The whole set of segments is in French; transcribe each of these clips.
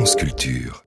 France Culture.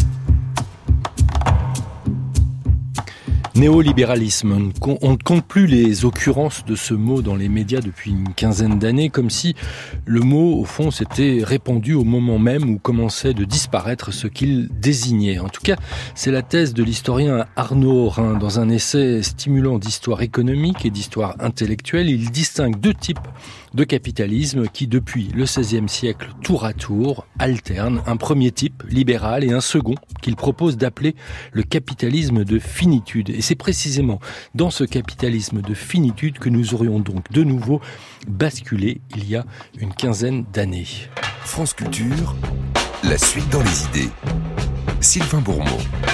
Néolibéralisme. On ne compte plus les occurrences de ce mot dans les médias depuis une quinzaine d'années, comme si le mot, au fond, s'était répandu au moment même où commençait de disparaître ce qu'il désignait. En tout cas, c'est la thèse de l'historien Arnaud Aurin. Dans un essai stimulant d'histoire économique et d'histoire intellectuelle, il distingue deux types de capitalisme qui, depuis le XVIe siècle, tour à tour, alternent. Un premier type, libéral, et un second, qu'il propose d'appeler le capitalisme de finitude. Et c'est précisément dans ce capitalisme de finitude que nous aurions donc de nouveau basculé il y a une quinzaine d'années. France Culture, la suite dans les idées. Sylvain Bourmeau.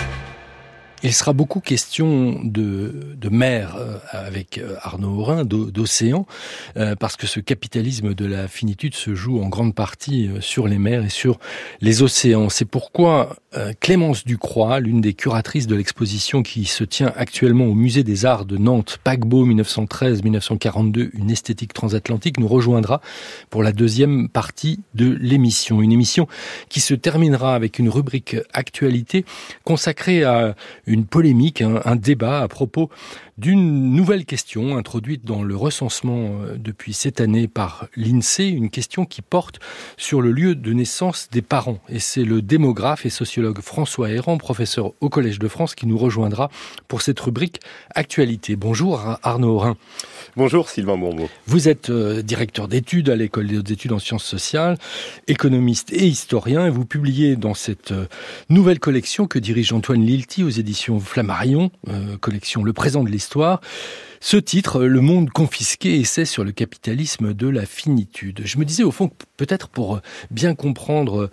Il sera beaucoup question de mer avec Arnaud Aurin, d'océan, parce que ce capitalisme de la finitude se joue en grande partie sur les mers et sur les océans. C'est pourquoi Clémence Ducroix, l'une des curatrices de l'exposition qui se tient actuellement au Musée des Arts de Nantes, Paquebot 1913-1942, une esthétique transatlantique, nous rejoindra pour la deuxième partie de l'émission. Une émission qui se terminera avec une rubrique actualité consacrée à une polémique, un débat à propos d'une nouvelle question introduite dans le recensement depuis cette année par l'INSEE, une question qui porte sur le lieu de naissance des parents. Et c'est le démographe et sociologue François Héran, professeur au Collège de France, qui nous rejoindra pour cette rubrique Actualité. Bonjour Arnaud Aurin. Bonjour Sylvain Bourmeau. Vous êtes directeur d'études à l'École des hautes études en sciences sociales, économiste et historien, et vous publiez dans cette nouvelle collection que dirige Antoine Lilti aux éditions Flammarion, collection Le présent de l'histoire, ce titre, Le monde confisqué, essai sur le capitalisme de la finitude. Je me disais au fond que peut-être pour bien comprendre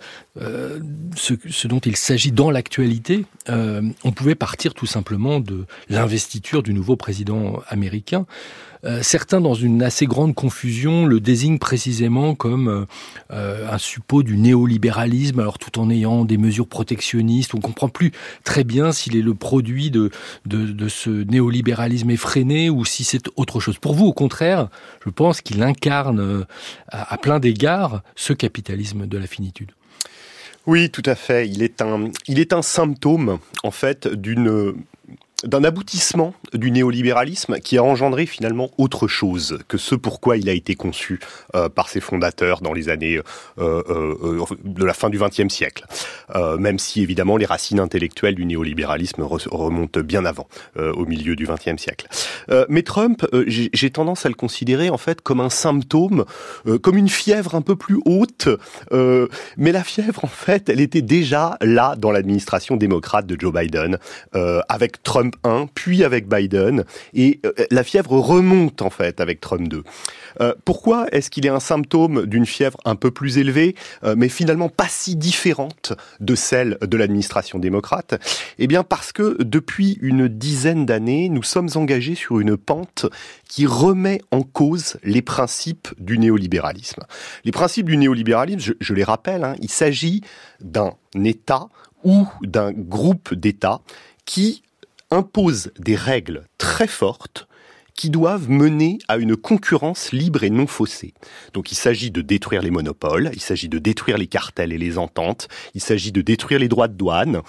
ce dont il s'agit dans l'actualité, on pouvait partir tout simplement de l'investiture du nouveau président américain. Certains, dans une assez grande confusion, le désignent précisément comme un suppôt du néolibéralisme, alors tout en ayant des mesures protectionnistes. On ne comprend plus très bien s'il est le produit de ce néolibéralisme effréné ou si c'est autre chose. Pour vous, au contraire, je pense qu'il incarne à plein d'égards ce capitalisme de la finitude. Oui, tout à fait. Il est un symptôme, en fait, d'un aboutissement du néolibéralisme qui a engendré finalement autre chose que ce pourquoi il a été conçu par ses fondateurs dans les années de la fin du XXe siècle. Même si évidemment les racines intellectuelles du néolibéralisme remontent bien avant, au milieu du XXe siècle. Mais Trump, j'ai tendance à le considérer en fait comme un symptôme, comme une fièvre un peu plus haute. Mais la fièvre en fait, elle était déjà là dans l'administration démocrate de Joe Biden, avec Trump 1, puis avec Biden, et la fièvre remonte en fait avec Trump 2. Pourquoi est-ce qu'il est un symptôme d'une fièvre un peu plus élevée, mais finalement pas si différente de celle de l'administration démocrate ? Eh bien parce que depuis une dizaine d'années, nous sommes engagés sur une pente qui remet en cause les principes du néolibéralisme. Les principes du néolibéralisme, je les rappelle, il s'agit d'un État ou d'un groupe d'États qui impose des règles très fortes qui doivent mener à une concurrence libre et non faussée. Donc il s'agit de détruire les monopoles, il s'agit de détruire les cartels et les ententes, il s'agit de détruire les droits de douane,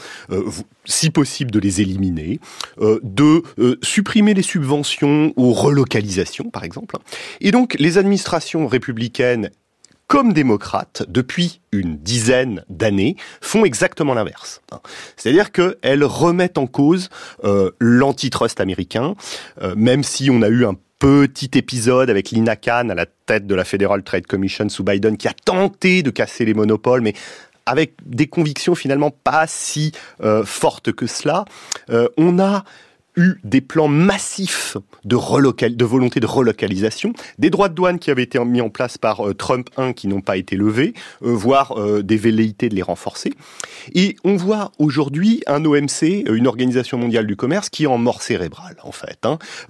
si possible de les éliminer, de supprimer les subventions aux relocalisations par exemple. Et donc les administrations républicaines comme démocrates, depuis une dizaine d'années, font exactement l'inverse. C'est-à-dire qu'elles remettent en cause l'antitrust américain, même si on a eu un petit épisode avec Lina Khan à la tête de la Federal Trade Commission sous Biden qui a tenté de casser les monopoles, mais avec des convictions finalement pas si fortes que cela. On a eu des plans massifs de volonté de relocalisation, des droits de douane qui avaient été mis en place par Trump 1 qui n'ont pas été levés, voire des velléités de les renforcer. Et on voit aujourd'hui un OMC, une organisation mondiale du commerce, qui est en mort cérébrale en fait,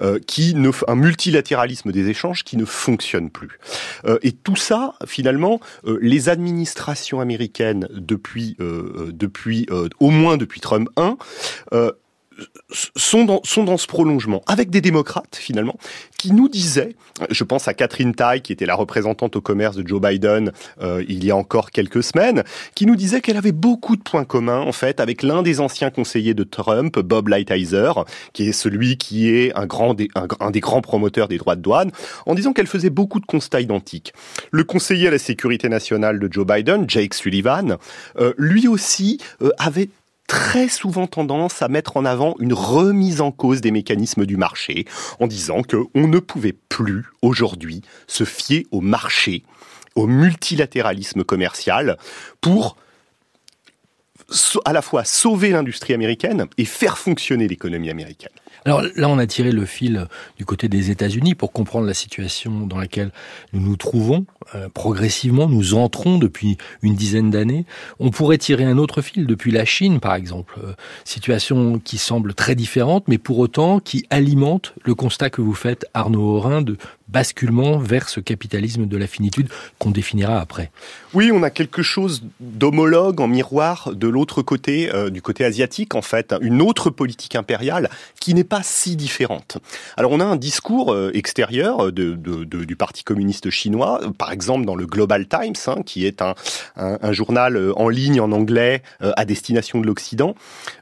un multilatéralisme des échanges qui ne fonctionne plus. Et tout ça, finalement, les administrations américaines depuis au moins depuis Trump 1, sont dans ce prolongement, avec des démocrates, finalement, qui nous disaient, je pense à Katherine Tai, qui était la représentante au commerce de Joe Biden il y a encore quelques semaines, qui nous disait qu'elle avait beaucoup de points communs, en fait, avec l'un des anciens conseillers de Trump, Bob Lighthizer, qui est celui qui est un des grands promoteurs des droits de douane, en disant qu'elle faisait beaucoup de constats identiques. Le conseiller à la sécurité nationale de Joe Biden, Jake Sullivan, lui aussi avait très souvent tendance à mettre en avant une remise en cause des mécanismes du marché, en disant qu'on ne pouvait plus, aujourd'hui, se fier au marché, au multilatéralisme commercial, pour à la fois sauver l'industrie américaine et faire fonctionner l'économie américaine. Alors là, on a tiré le fil du côté des États-Unis pour comprendre la situation dans laquelle nous nous trouvons. Progressivement, nous entrons depuis une dizaine d'années. On pourrait tirer un autre fil depuis la Chine, par exemple. Situation qui semble très différente, mais pour autant qui alimente le constat que vous faites, Arnaud Aurin, de basculement vers ce capitalisme de la finitude qu'on définira après. Oui, on a quelque chose d'homologue en miroir de l'autre côté, du côté asiatique en fait, une autre politique impériale qui n'est pas si différente. Alors on a un discours extérieur du Parti communiste chinois, par exemple dans le Global Times, qui est un journal en ligne en anglais à destination de l'Occident,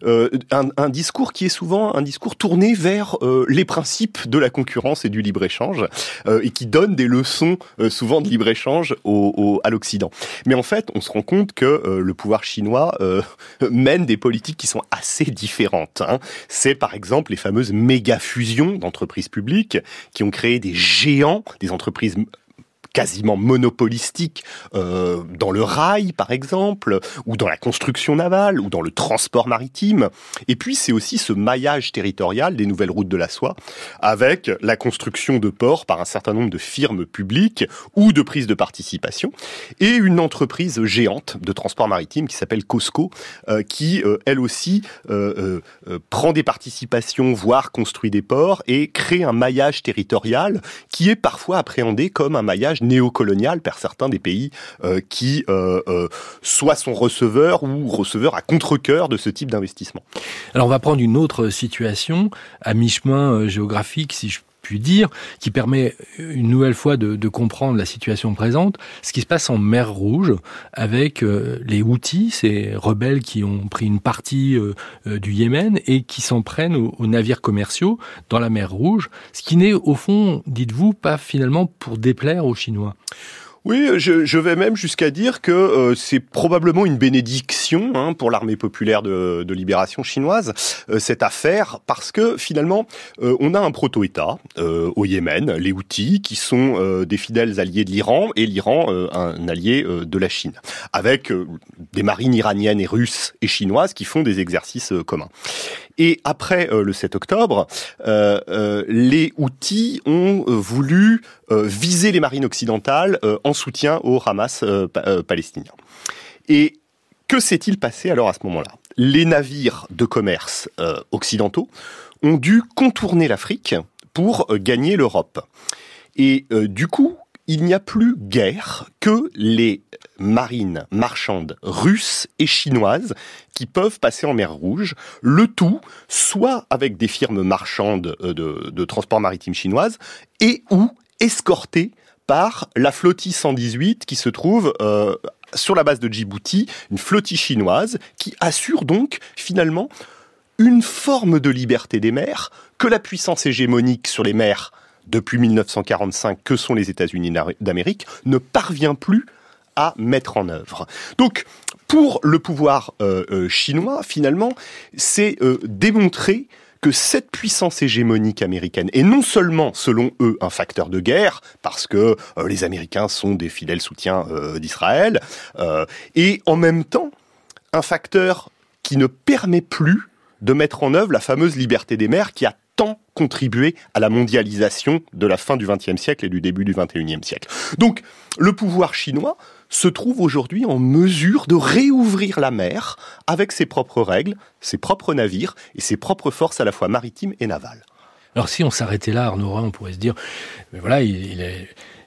un discours qui est souvent un discours tourné vers les principes de la concurrence et du libre-échange, et qui donne des leçons souvent de libre-échange à l'Occident. Mais en fait, on se rend compte que le pouvoir chinois mène des politiques qui sont assez différentes. C'est par exemple les fameuses méga-fusions d'entreprises publiques qui ont créé des géants, des entreprises quasiment monopolistique dans le rail, par exemple, ou dans la construction navale, ou dans le transport maritime. Et puis, c'est aussi ce maillage territorial des nouvelles routes de la soie, avec la construction de ports par un certain nombre de firmes publiques ou de prises de participation, et une entreprise géante de transport maritime qui s'appelle COSCO, qui, elle aussi, prend des participations, voire construit des ports, et crée un maillage territorial qui est parfois appréhendé comme un maillage néocolonial par certains des pays qui soit sont receveurs ou receveurs à contre-cœur de ce type d'investissement. Alors on va prendre une autre situation à mi-chemin géographique, si je puis dire, qui permet une nouvelle fois de comprendre la situation présente, ce qui se passe en mer Rouge avec les Houthis, ces rebelles qui ont pris une partie du Yémen et qui s'en prennent aux navires commerciaux dans la mer Rouge, ce qui n'est au fond, dites-vous, pas finalement pour déplaire aux Chinois. Oui, je vais même jusqu'à dire que c'est probablement une bénédiction pour l'armée populaire de libération chinoise, cette affaire, parce que finalement, on a un proto-État au Yémen, les Houthis, qui sont des fidèles alliés de l'Iran, et l'Iran un allié de la Chine, avec des marines iraniennes et russes et chinoises qui font des exercices communs. Et après le 7 octobre, les Houthis ont voulu viser les marines occidentales en soutien au Hamas palestinien. Et que s'est-il passé alors à ce moment-là ? Les navires de commerce occidentaux ont dû contourner l'Afrique pour gagner l'Europe. Et du coup, il n'y a plus guère que les marines marchandes russes et chinoises qui peuvent passer en mer Rouge, le tout soit avec des firmes marchandes de transport maritime chinoises et ou escortées par la flottille 118 qui se trouve sur la base de Djibouti, une flottille chinoise qui assure donc finalement une forme de liberté des mers que la puissance hégémonique sur les mers depuis 1945, que sont les États-Unis d'Amérique, ne parvient plus à mettre en œuvre. Donc, pour le pouvoir chinois, finalement, c'est démontrer que cette puissance hégémonique américaine est non seulement, selon eux, un facteur de guerre, parce que les Américains sont des fidèles soutiens d'Israël, et en même temps, un facteur qui ne permet plus de mettre en œuvre la fameuse liberté des mers qui a tant contribué à la mondialisation de la fin du XXe siècle et du début du XXIe siècle. Donc, le pouvoir chinois se trouve aujourd'hui en mesure de réouvrir la mer avec ses propres règles, ses propres navires et ses propres forces à la fois maritimes et navales. Alors si on s'arrêtait là, Arnaud Aurin, on pourrait se dire, mais voilà, il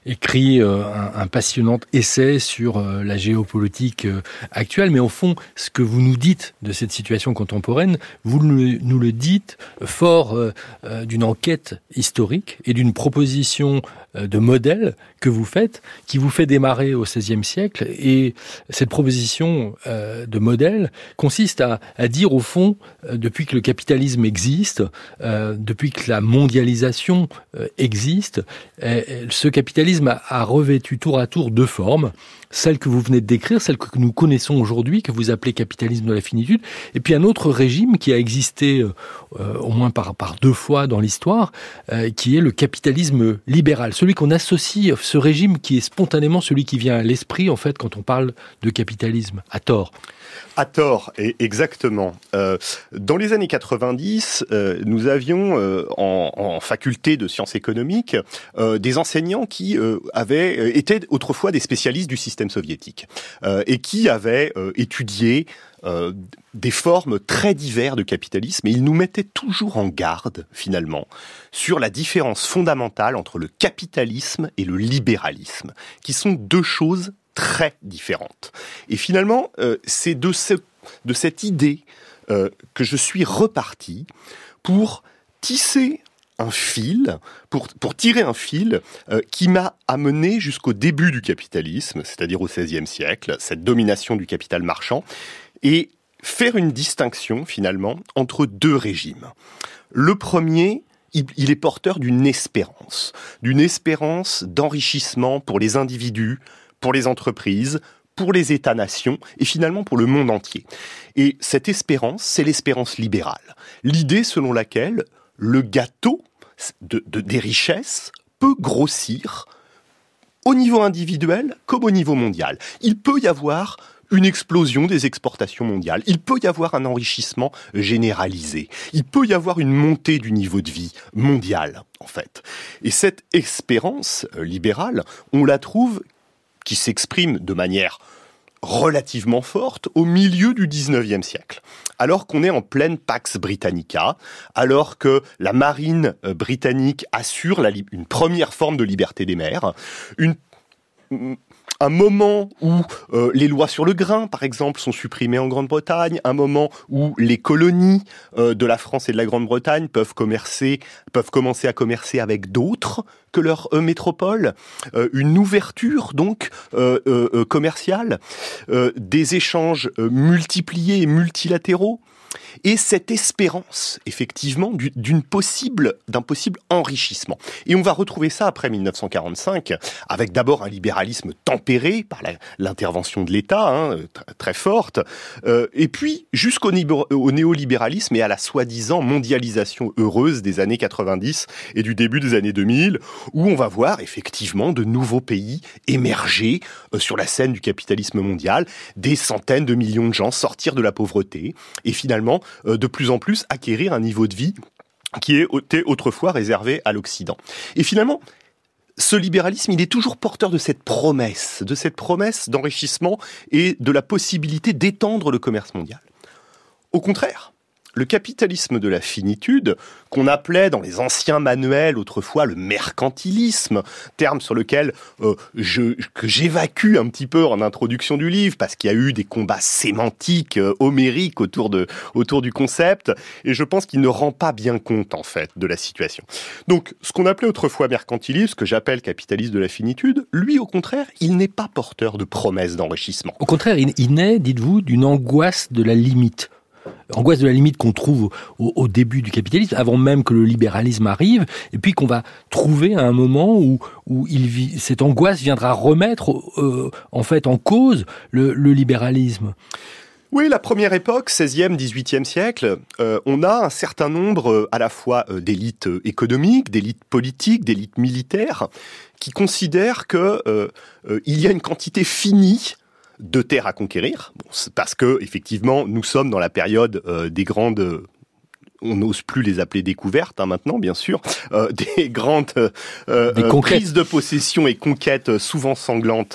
écrit un passionnant essai sur la géopolitique actuelle, mais au fond, ce que vous nous dites de cette situation contemporaine, vous nous le dites fort d'une enquête historique et d'une proposition de modèle que vous faites, qui vous fait démarrer au XVIe siècle. Et cette proposition de modèle consiste à dire, au fond, depuis que le capitalisme existe, depuis que la mondialisation existe, ce capitalisme a revêtu tour à tour deux formes. Celle que vous venez de décrire, celle que nous connaissons aujourd'hui, que vous appelez capitalisme de la finitude, et puis un autre régime qui a existé au moins par deux fois dans l'histoire, qui est le capitalisme libéral. Celui qu'on associe, ce régime qui est spontanément celui qui vient à l'esprit, en fait, quand on parle de capitalisme, à tort. À tort, exactement. Dans les années 90, nous avions en faculté de sciences économiques des enseignants qui étaient autrefois des spécialistes du système soviétique et qui avaient étudié des formes très diverses de capitalisme, et ils nous mettaient toujours en garde, finalement, sur la différence fondamentale entre le capitalisme et le libéralisme, qui sont deux choses très différentes. Et finalement, c'est de cette idée que je suis reparti pour tisser un fil, pour tirer un fil qui m'a amené jusqu'au début du capitalisme, c'est-à-dire au XVIe siècle, cette domination du capital marchand, et faire une distinction, finalement, entre deux régimes. Le premier, il est porteur d'une espérance d'enrichissement pour les individus, pour les entreprises, pour les États-nations et finalement pour le monde entier. Et cette espérance, c'est l'espérance libérale. L'idée selon laquelle le gâteau des richesses peut grossir au niveau individuel comme au niveau mondial. Il peut y avoir une explosion des exportations mondiales. Il peut y avoir un enrichissement généralisé. Il peut y avoir une montée du niveau de vie mondial, en fait. Et cette espérance libérale, on la trouve qui s'exprime de manière relativement forte au milieu du XIXe siècle. Alors qu'on est en pleine Pax Britannica, alors que la marine britannique assure une première forme de liberté des mers, un moment où les lois sur le grain, par exemple, sont supprimées en Grande-Bretagne, un moment où les colonies de la France et de la Grande-Bretagne peuvent commencer à commercer avec d'autres que leur métropole, une ouverture donc commerciale, des échanges multipliés et multilatéraux, et cette espérance, effectivement, d'un possible enrichissement. Et on va retrouver ça après 1945, avec d'abord un libéralisme tempéré par l'intervention de l'État, très forte, et puis jusqu'au néolibéralisme et à la soi-disant mondialisation heureuse des années 90 et du début des années 2000, où on va voir effectivement de nouveaux pays émerger sur la scène du capitalisme mondial, des centaines de millions de gens sortir de la pauvreté, et finalement, de plus en plus acquérir un niveau de vie qui était autrefois réservé à l'Occident. Et finalement, ce libéralisme, il est toujours porteur de cette promesse d'enrichissement et de la possibilité d'étendre le commerce mondial. Au contraire, le capitalisme de la finitude, qu'on appelait dans les anciens manuels autrefois le mercantilisme, terme sur lequel que j'évacue un petit peu en introduction du livre, parce qu'il y a eu des combats sémantiques, homériques autour du concept, et je pense qu'il ne rend pas bien compte, en fait, de la situation. Donc, ce qu'on appelait autrefois mercantilisme, ce que j'appelle capitalisme de la finitude, lui, au contraire, il n'est pas porteur de promesses d'enrichissement. Au contraire, il naît, dites-vous, d'une angoisse de la limite. Angoisse de la limite qu'on trouve au début du capitalisme, avant même que le libéralisme arrive, et puis qu'on va trouver à un moment où cette angoisse viendra remettre en fait en cause le libéralisme. Oui, la première époque, 16e, 18e siècle, on a un certain nombre à la fois d'élites économiques, d'élites politiques, d'élites militaires, qui considèrent que il y a une quantité finie de terres à conquérir, parce que effectivement nous sommes dans la période des grandes, on n'ose plus les appeler découvertes maintenant bien sûr, des grandes prises de possession et conquêtes souvent sanglantes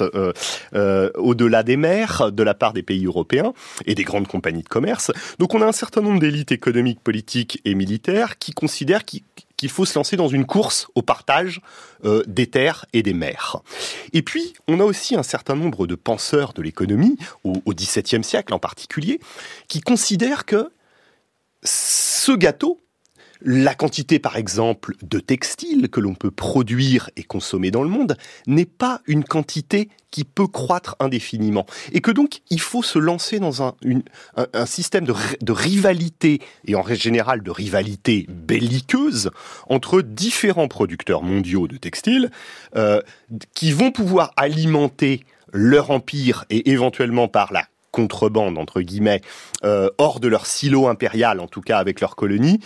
au-delà des mers de la part des pays européens et des grandes compagnies de commerce. Donc on a un certain nombre d'élites économiques, politiques et militaires qui considèrent qu'il faut se lancer dans une course au partage des terres et des mers. Et puis, on a aussi un certain nombre de penseurs de l'économie, au XVIIe siècle en particulier, qui considèrent que ce gâteau, la quantité, par exemple, de textiles que l'on peut produire et consommer dans le monde n'est pas une quantité qui peut croître indéfiniment. Et que donc, il faut se lancer dans un système de rivalité, et en général de rivalité belliqueuse, entre différents producteurs mondiaux de textiles, qui vont pouvoir alimenter leur empire et éventuellement par la contrebande, entre guillemets, hors de leur silo impérial, en tout cas avec leurs colonies,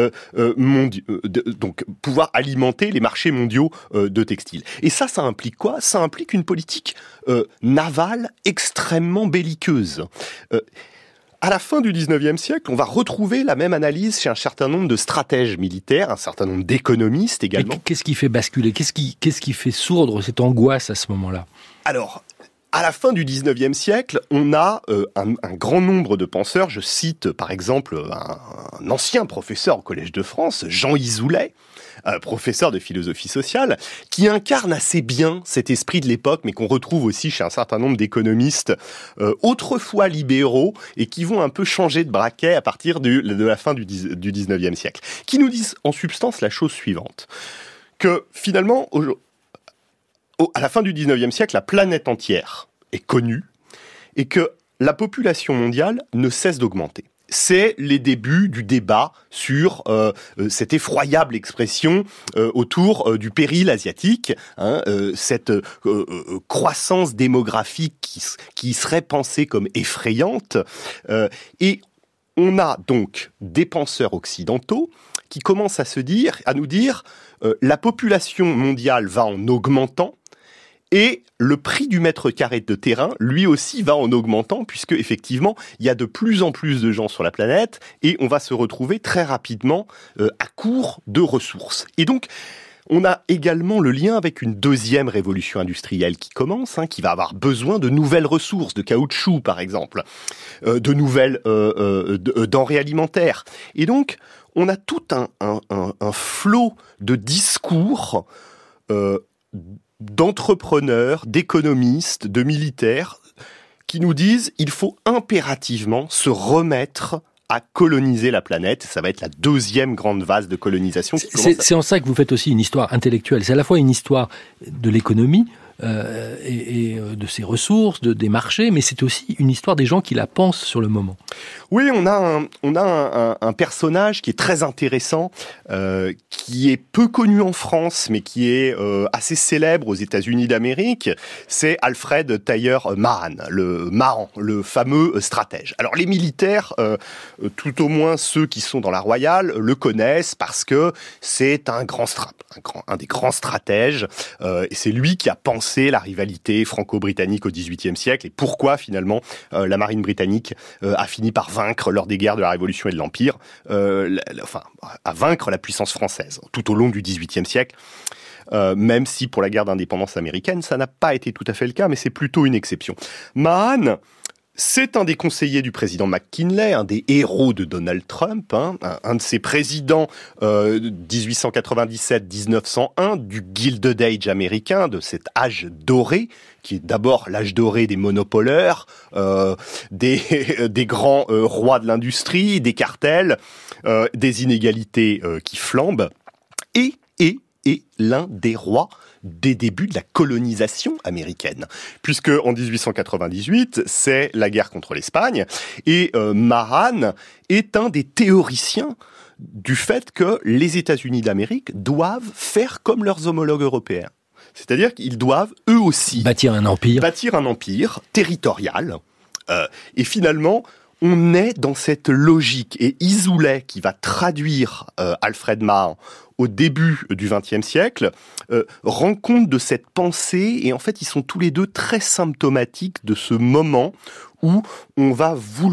donc pouvoir alimenter les marchés mondiaux de textiles. Et ça implique quoi ? Ça implique une politique navale extrêmement belliqueuse. À la fin du XIXe siècle, on va retrouver la même analyse chez un certain nombre de stratèges militaires, un certain nombre d'économistes également. Mais qu'est-ce qui fait basculer ? Qu'est-ce qui fait sourdre cette angoisse à ce moment-là ? Alors, à la fin du XIXe siècle, on a un grand nombre de penseurs. Je cite par exemple un ancien professeur au Collège de France, Jean Isoulet, professeur de philosophie sociale, qui incarne assez bien cet esprit de l'époque, mais qu'on retrouve aussi chez un certain nombre d'économistes autrefois libéraux et qui vont un peu changer de braquet à partir de la fin du XIXe siècle, qui nous disent en substance la chose suivante, que finalement, à la fin du XIXe siècle, la planète entière est connue et que la population mondiale ne cesse d'augmenter. C'est les débuts du débat sur cette effroyable expression autour du péril asiatique, cette croissance démographique qui serait pensée comme effrayante. Et on a donc des penseurs occidentaux qui commencent à nous dire la population mondiale va en augmentant, et le prix du mètre carré de terrain, lui aussi, va en augmentant, puisque effectivement, il y a de plus en plus de gens sur la planète, et on va se retrouver très rapidement à court de ressources. Et donc, on a également le lien avec une deuxième révolution industrielle qui commence, qui va avoir besoin de nouvelles ressources, de caoutchouc par exemple, de nouvelles denrées alimentaires. Et donc, on a tout un flot de discours d'entrepreneurs, d'économistes, de militaires, qui nous disent il faut impérativement se remettre à coloniser la planète. Ça va être la deuxième grande phase de colonisation. C'est en ça que vous faites aussi une histoire intellectuelle. C'est à la fois une histoire de l'économie et de ses ressources, des marchés, mais c'est aussi une histoire des gens qui la pensent sur le moment. Oui, on a un personnage qui est très intéressant, qui est peu connu en France, mais qui est assez célèbre aux États-Unis d'Amérique. C'est Alfred Thayer Mahan, le fameux stratège. Alors les militaires, tout au moins ceux qui sont dans la Royale, le connaissent parce que c'est un des grands stratèges. Et c'est lui qui a pensé la rivalité franco-britannique au XVIIIe siècle et pourquoi finalement la marine britannique a fini par vaincre lors des guerres de la Révolution et de l'Empire, à vaincre la puissance française tout au long du XVIIIe siècle. Même si pour la guerre d'indépendance américaine, ça n'a pas été tout à fait le cas, mais c'est plutôt une exception. Mahan, c'est un des conseillers du président McKinley, un des héros de Donald Trump, un de ces présidents 1897-1901 du Gilded Age américain, de cet âge doré, qui est d'abord l'âge doré des monopoleurs, des grands rois de l'industrie, des cartels, des inégalités qui flambent, et l'un des rois des débuts de la colonisation américaine, puisque en 1898, c'est la guerre contre l'Espagne, et Mahan est un des théoriciens du fait que les États-Unis d'Amérique doivent faire comme leurs homologues européens. C'est-à-dire qu'ils doivent, eux aussi, bâtir un empire territorial, et finalement, on est dans cette logique, et Isoulet, qui va traduire Alfred Mahan au début du XXe siècle, rend compte de cette pensée, et en fait, ils sont tous les deux très symptomatiques de ce moment où on va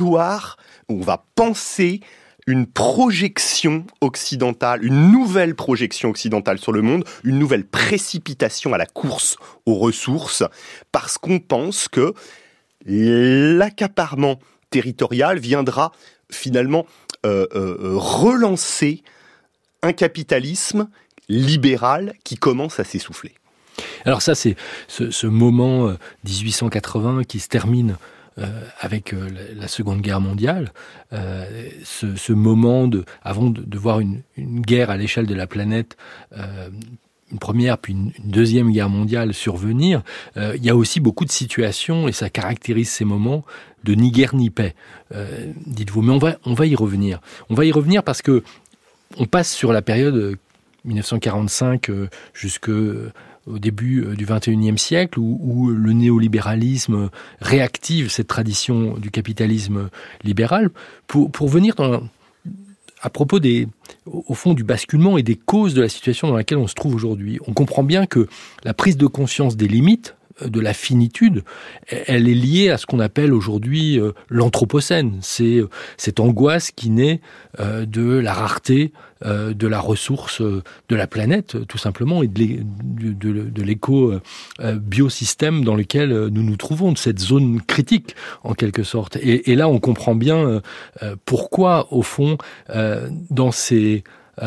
penser une projection occidentale, une nouvelle projection occidentale sur le monde, une nouvelle précipitation à la course aux ressources, parce qu'on pense que l'accaparement territorial viendra finalement relancer un capitalisme libéral qui commence à s'essouffler. Alors ça, c'est ce moment 1880 qui se termine avec la Seconde Guerre mondiale, ce moment avant de voir une guerre à l'échelle de la planète, une première puis une deuxième guerre mondiale survenir, il y a aussi beaucoup de situations, et ça caractérise ces moments, de ni guerre ni paix, dites-vous. Mais on va y revenir. On va y revenir parce que on passe sur la période 1945 jusqu'au début du XXIe siècle, où le néolibéralisme réactive cette tradition du capitalisme libéral, pour venir à propos au fond du basculement et des causes de la situation dans laquelle on se trouve aujourd'hui. On comprend bien que la prise de conscience des limites, de la finitude, elle est liée à ce qu'on appelle aujourd'hui l'anthropocène. C'est cette angoisse qui naît de la rareté de la ressource de la planète, tout simplement, et de l'éco-biosystème dans lequel nous nous trouvons, de cette zone critique, en quelque sorte. Et là, on comprend bien pourquoi, au fond, dans ces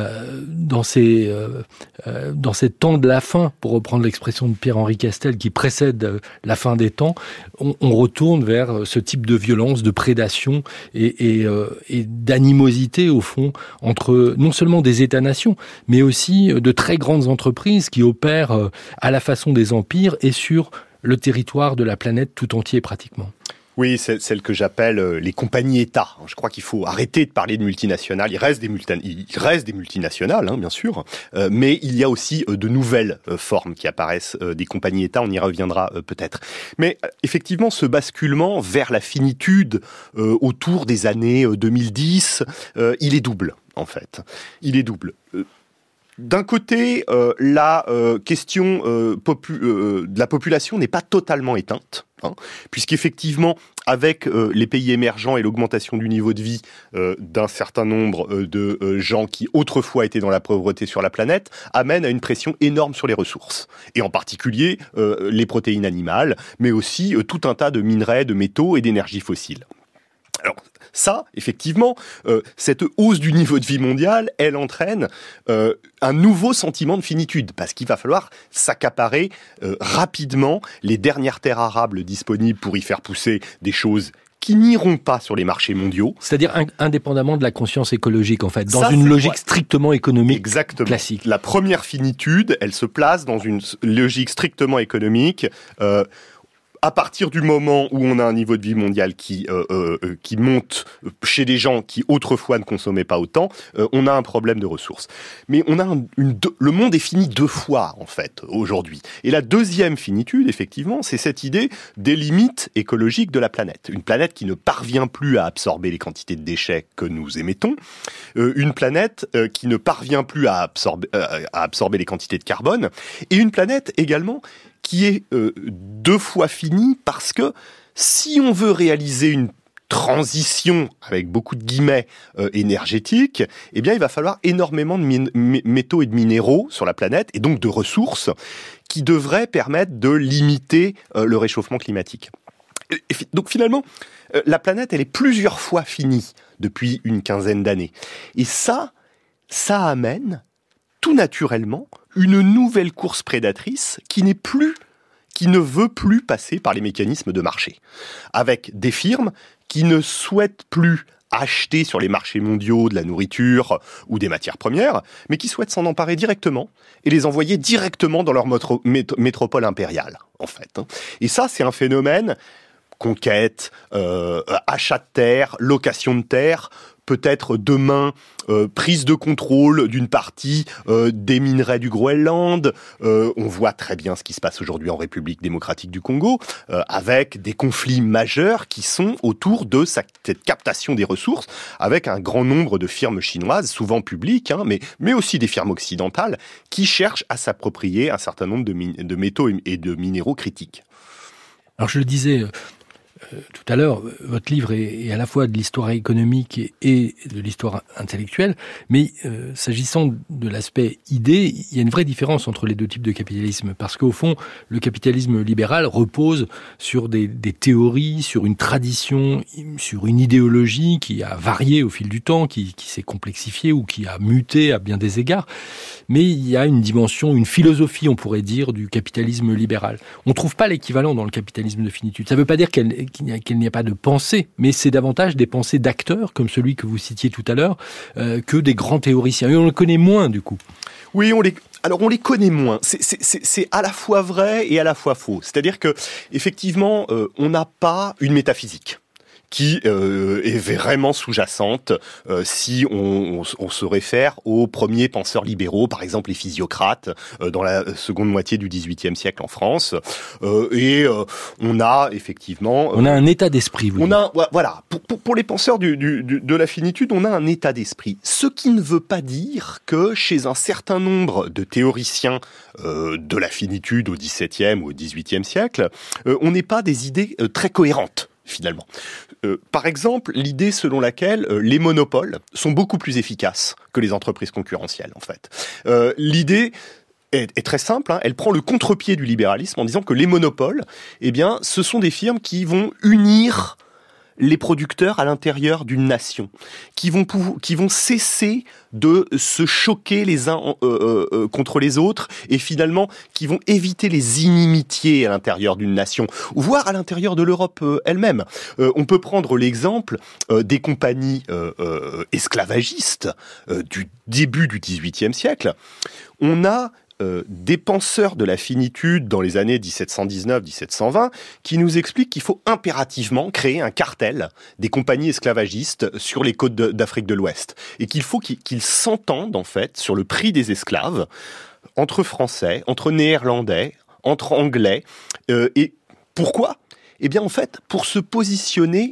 temps de la fin, pour reprendre l'expression de Pierre-Henri Castel, qui précède la fin des temps, on retourne vers ce type de violence, de prédation et d'animosité, au fond, entre non seulement des États-nations, mais aussi de très grandes entreprises qui opèrent à la façon des empires et sur le territoire de la planète tout entier, pratiquement. Oui, c'est celle que j'appelle les compagnies-États. Je crois qu'il faut arrêter de parler de multinationales. Il reste des multinationales, bien sûr, mais il y a aussi de nouvelles formes qui apparaissent, des compagnies-États. On y reviendra peut-être. Mais effectivement, ce basculement vers la finitude autour des années 2010, il est double, en fait. Il est double. D'un côté, la question de la population n'est pas totalement éteinte, puisqu'effectivement, avec les pays émergents et l'augmentation du niveau de vie d'un certain nombre de gens qui autrefois étaient dans la pauvreté sur la planète, amène à une pression énorme sur les ressources, et en particulier les protéines animales, mais aussi tout un tas de minerais, de métaux et d'énergies fossiles. Alors ça, effectivement, cette hausse du niveau de vie mondial, elle entraîne un nouveau sentiment de finitude, parce qu'il va falloir s'accaparer rapidement les dernières terres arables disponibles pour y faire pousser des choses qui n'iront pas sur les marchés mondiaux. C'est-à-dire indépendamment de la conscience écologique, en fait, dans une logique strictement économique. Exactement. Classique. La première finitude, elle se place dans une logique strictement économique. À partir du moment où on a un niveau de vie mondial qui monte chez des gens qui autrefois ne consommaient pas autant, on a un problème de ressources. Mais on a le monde est fini deux fois, en fait, aujourd'hui. Et la deuxième finitude, effectivement, c'est cette idée des limites écologiques de la planète. Une planète qui ne parvient plus à absorber les quantités de déchets que nous émettons. Une planète qui ne parvient plus à absorber les quantités de carbone. Et une planète également qui est deux fois fini, parce que si on veut réaliser une transition, avec beaucoup de guillemets, énergétique, eh bien il va falloir énormément de métaux et de minéraux sur la planète, et donc de ressources, qui devraient permettre de limiter le réchauffement climatique. Donc finalement, la planète, elle est plusieurs fois finie depuis une quinzaine d'années. Et ça amène tout naturellement une nouvelle course prédatrice qui ne veut plus passer par les mécanismes de marché. Avec des firmes qui ne souhaitent plus acheter sur les marchés mondiaux de la nourriture ou des matières premières, mais qui souhaitent s'en emparer directement et les envoyer directement dans leur métropole impériale, en fait. Et ça, c'est un phénomène conquête, achat de terre, location de terre, peut-être demain prise de contrôle d'une partie des minerais du Groenland. On voit très bien ce qui se passe aujourd'hui en République démocratique du Congo, avec des conflits majeurs qui sont autour de cette captation des ressources, avec un grand nombre de firmes chinoises, souvent publiques, mais aussi des firmes occidentales, qui cherchent à s'approprier un certain nombre de métaux et de minéraux critiques. Alors je le disais, tout à l'heure, votre livre est à la fois de l'histoire économique et de l'histoire intellectuelle, mais s'agissant de l'aspect idée, il y a une vraie différence entre les deux types de capitalisme, parce qu'au fond, le capitalisme libéral repose sur des théories, sur une tradition, sur une idéologie qui a varié au fil du temps, qui s'est complexifiée ou qui a muté à bien des égards, mais il y a une dimension, une philosophie, on pourrait dire, du capitalisme libéral. On ne trouve pas l'équivalent dans le capitalisme de finitude. Ça ne veut pas dire qu'il n'y a pas de pensée, mais c'est davantage des pensées d'acteurs, comme celui que vous citiez tout à l'heure, que des grands théoriciens. Et on le connaît moins, du coup. Oui, on les connaît moins. C'est à la fois vrai et à la fois faux. C'est-à-dire que, effectivement, on n'a pas une métaphysique qui est vraiment sous-jacente si on se réfère aux premiers penseurs libéraux, par exemple les physiocrates, dans la seconde moitié du XVIIIe siècle en France. On a effectivement... on a un état d'esprit. Voilà, pour les penseurs de la finitude, on a un état d'esprit. Ce qui ne veut pas dire que chez un certain nombre de théoriciens de la finitude au XVIIe ou au XVIIIe siècle, on n'ait pas des idées très cohérentes, finalement. Par exemple, l'idée selon laquelle les monopoles sont beaucoup plus efficaces que les entreprises concurrentielles, en fait. L'idée est très simple, hein, elle prend le contre-pied du libéralisme en disant que les monopoles, eh bien, ce sont des firmes qui vont unir les producteurs à l'intérieur d'une nation, qui vont cesser de se choquer les uns contre les autres et finalement qui vont éviter les inimitiés à l'intérieur d'une nation, voire à l'intérieur de l'Europe elle-même. On peut prendre l'exemple des compagnies esclavagistes du début du XVIIIe siècle. On a des penseurs de la finitude dans les années 1719-1720 qui nous expliquent qu'il faut impérativement créer un cartel des compagnies esclavagistes sur les côtes d'Afrique de l'Ouest et qu'il faut qu'ils s'entendent en fait sur le prix des esclaves entre Français, entre Néerlandais, entre Anglais. Et pourquoi ? Eh bien en fait pour se positionner,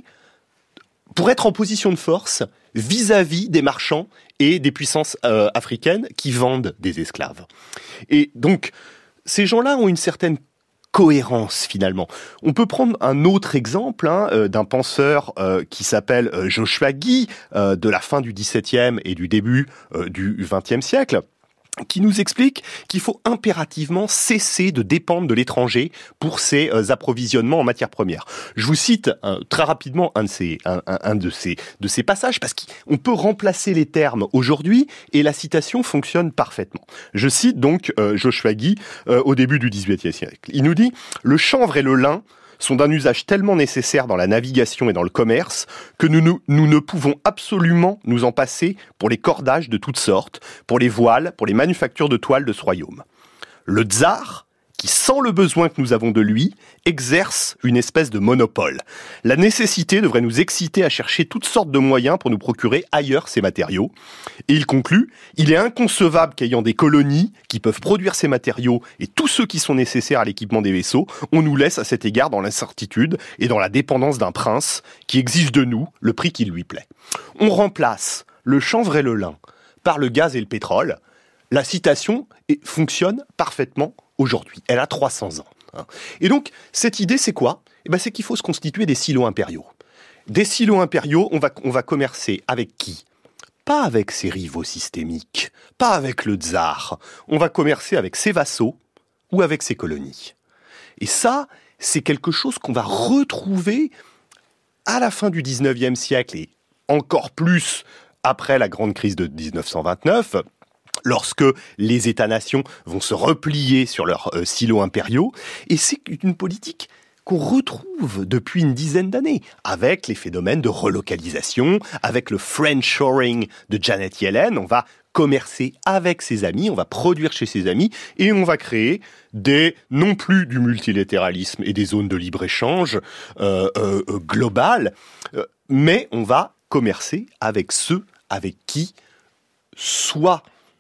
pour être en position de force vis-à-vis des marchands et des puissances africaines qui vendent des esclaves. Et donc, ces gens-là ont une certaine cohérence, finalement. On peut prendre un autre exemple d'un penseur qui s'appelle Joshua Guy, de la fin du XVIIe et du début du XXe siècle, qui nous explique qu'il faut impérativement cesser de dépendre de l'étranger pour ses approvisionnements en matières premières. Je vous cite très rapidement un de ces passages parce qu'on peut remplacer les termes aujourd'hui et la citation fonctionne parfaitement. Je cite donc Joshua Guy au début du XVIIIe siècle. Il nous dit « Le chanvre et le lin sont d'un usage tellement nécessaire dans la navigation et dans le commerce que nous ne pouvons absolument nous en passer pour les cordages de toutes sortes, pour les voiles, pour les manufactures de toiles de ce royaume. Le tsar, qui sent le besoin que nous avons de lui, exerce une espèce de monopole. La nécessité devrait nous exciter à chercher toutes sortes de moyens pour nous procurer ailleurs ces matériaux. Et il conclut, il est inconcevable qu'ayant des colonies qui peuvent produire ces matériaux et tous ceux qui sont nécessaires à l'équipement des vaisseaux, on nous laisse à cet égard dans l'incertitude et dans la dépendance d'un prince qui exige de nous le prix qui lui plaît. On remplace le chanvre et le lin par le gaz et le pétrole. La citation fonctionne parfaitement aujourd'hui. Elle a 300 ans. Et donc, cette idée, c'est quoi ? C'est qu'il faut se constituer des silos impériaux. Des silos impériaux, on va commercer avec qui ? Pas avec ses rivaux systémiques, pas avec le tsar. On va commercer avec ses vassaux ou avec ses colonies. Et ça, c'est quelque chose qu'on va retrouver à la fin du 19e siècle et encore plus après la grande crise de 1929, lorsque les États-nations vont se replier sur leurs silos impériaux. Et c'est une politique qu'on retrouve depuis une dizaine d'années, avec les phénomènes de relocalisation, avec le friendshoring de Janet Yellen. On va commercer avec ses amis, on va produire chez ses amis, et on va créer non plus du multilatéralisme et des zones de libre-échange globales, mais on va commercer avec ceux avec qui soit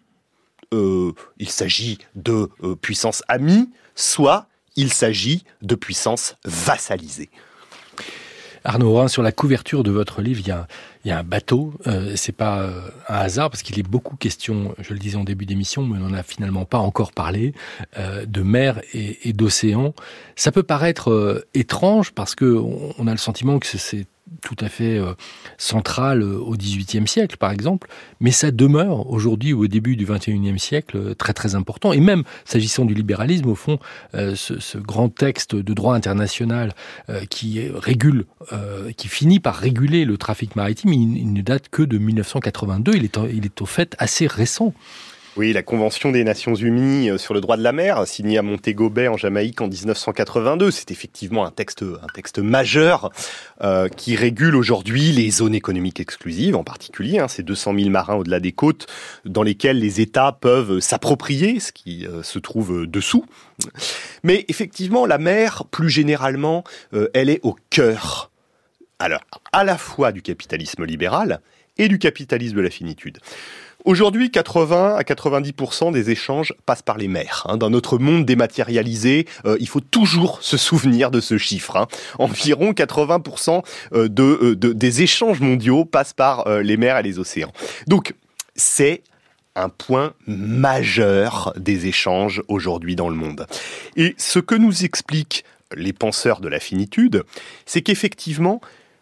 il s'agit de puissances amies, soit il s'agit de puissances vassalisées. Arnaud Orin, sur la couverture de votre livre, il Il y a un bateau, c'est pas un hasard parce qu'il est beaucoup question, je le disais en début d'émission, mais on n'en a finalement pas encore parlé, de mer et d'océan. Ça peut paraître étrange parce que on a le sentiment que c'est tout à fait central au XVIIIe siècle, par exemple, mais ça demeure aujourd'hui, au début du XXIe siècle, très très important. Et même, s'agissant du libéralisme, au fond, ce grand texte de droit international qui finit par réguler le trafic maritime, il ne date que de 1982, il est au fait assez récent. Oui, la Convention des Nations Unies sur le droit de la mer, signée à Montego Bay en Jamaïque en 1982, c'est effectivement un texte majeur qui régule aujourd'hui les zones économiques exclusives, en particulier, ces 200 000 marins au-delà des côtes, dans lesquels les États peuvent s'approprier ce qui se trouve dessous. Mais effectivement, la mer, plus généralement, elle est au cœur, alors, à la fois du capitalisme libéral et du capitalisme de la finitude. Aujourd'hui, 80 à 90% des échanges passent par les mers. Dans notre monde dématérialisé, il faut toujours se souvenir de ce chiffre. Environ 80% des échanges mondiaux passent par les mers et les océans. Donc, c'est un point majeur des échanges aujourd'hui dans le monde. Et ce que nous expliquent les penseurs de la finitude, c'est qu'effectivement,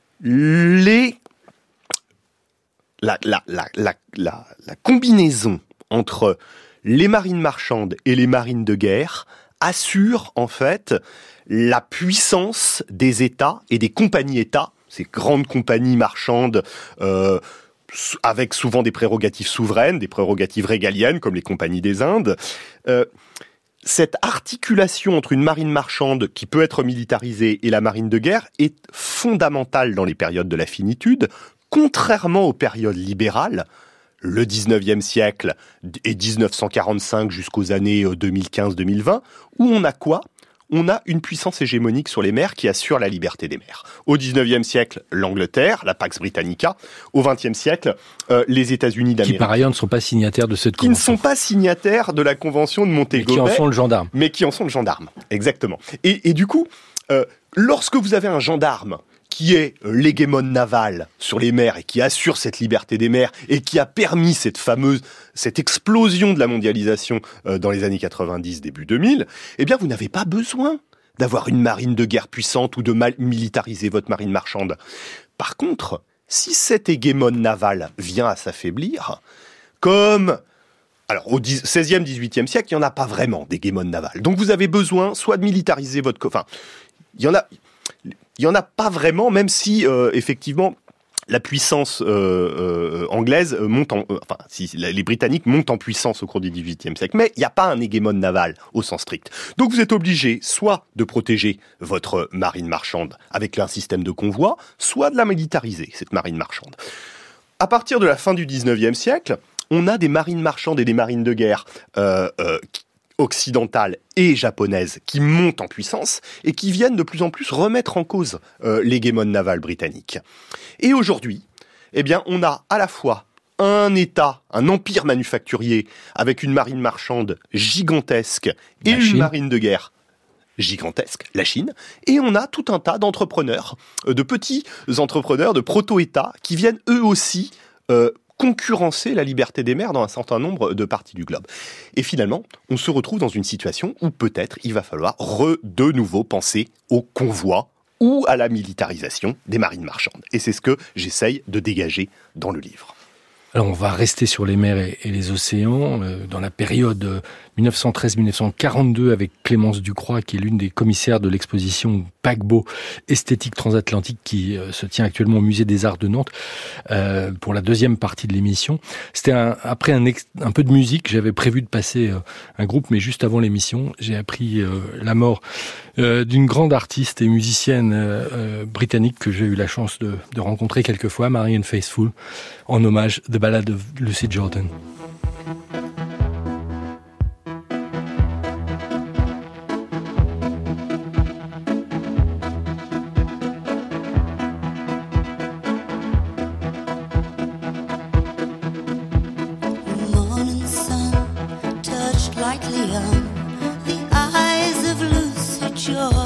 la combinaison entre les marines marchandes et les marines de guerre assure en fait la puissance des États et des compagnies-États, ces grandes compagnies marchandes avec souvent des prérogatives souveraines, des prérogatives régaliennes comme les compagnies des Indes. Cette articulation entre une marine marchande qui peut être militarisée et la marine de guerre est fondamentale dans les périodes de la finitude. Contrairement aux périodes libérales, le 19e siècle et 1945 jusqu'aux années 2015-2020, où on a quoi ? On a une puissance hégémonique sur les mers qui assure la liberté des mers. Au 19e siècle, l'Angleterre, la Pax Britannica. Au 20e siècle, les États-Unis d'Amérique. Qui par ailleurs ne sont pas signataires de cette convention. Qui ne sont pas signataires de la convention de Montego Bay. Mais qui en sont le gendarme. Mais qui en sont le gendarme, exactement. Et du coup, lorsque vous avez un gendarme qui est l'hégémone naval sur les mers et qui assure cette liberté des mers et qui a permis cette explosion de la mondialisation dans les années 90, début 2000, eh bien, vous n'avez pas besoin d'avoir une marine de guerre puissante ou de militariser votre marine marchande. Par contre, si cet hégémone naval vient à s'affaiblir, comme... Alors, au 16e, 18e siècle, il n'y en a pas vraiment d'hégémone naval. Donc, vous avez besoin soit de militariser votre... Enfin, il y en a pas vraiment, même si, effectivement, la puissance anglaise monte si les Britanniques montent en puissance au cours du XVIIIe siècle. Mais il n'y a pas un hégémone naval au sens strict. Donc vous êtes obligé soit de protéger votre marine marchande avec un système de convoi, soit de la militariser, cette marine marchande. À partir de la fin du XIXe siècle, on a des marines marchandes et des marines de guerre occidentales et japonaises qui montent en puissance et qui viennent de plus en plus remettre en cause l'hégémone naval britannique. Et aujourd'hui, eh bien, on a à la fois un État, un empire manufacturier avec une marine marchande gigantesque et une marine de guerre gigantesque, la Chine, et on a tout un tas d'entrepreneurs, de petits entrepreneurs, de proto-États qui viennent eux aussi concurrencer la liberté des mers dans un certain nombre de parties du globe. Et finalement, on se retrouve dans une situation où peut-être il va falloir de nouveau penser au convoi ou à la militarisation des marines marchandes. Et c'est ce que j'essaye de dégager dans le livre. Alors on va rester sur les mers et les océans, dans la période 1913-1942 avec Clémence Ducroix, qui est l'une des commissaires de l'exposition Paquebot esthétique transatlantique qui se tient actuellement au Musée des Arts de Nantes, pour la deuxième partie de l'émission. C'était après un peu de musique. J'avais prévu de passer un groupe, mais juste avant l'émission, j'ai appris la mort d'une grande artiste et musicienne britannique que j'ai eu la chance de rencontrer quelques fois, Marianne Faithfull, en hommage de Ballad of Lucy Jordan.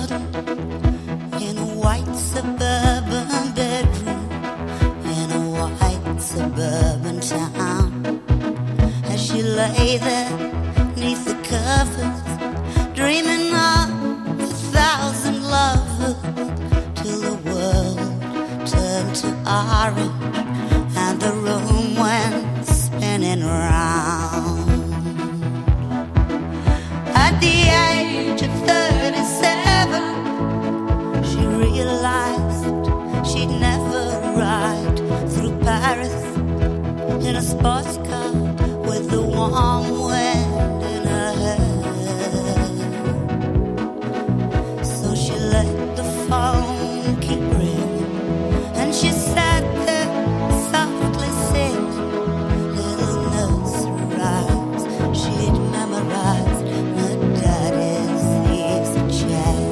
In a white suburban bedroom in a town. As she lay there neath the covers, dreaming of 1,000 lovers, till the world turned to orange and the room went spinning round. At the age of 37, she realized she'd never ride through Paris in a sports car with the warm wind in her hair. So she let the phone keep ringing, and she sat there softly singing little nursery rhymes she'd memorized in her daddy's easy chair.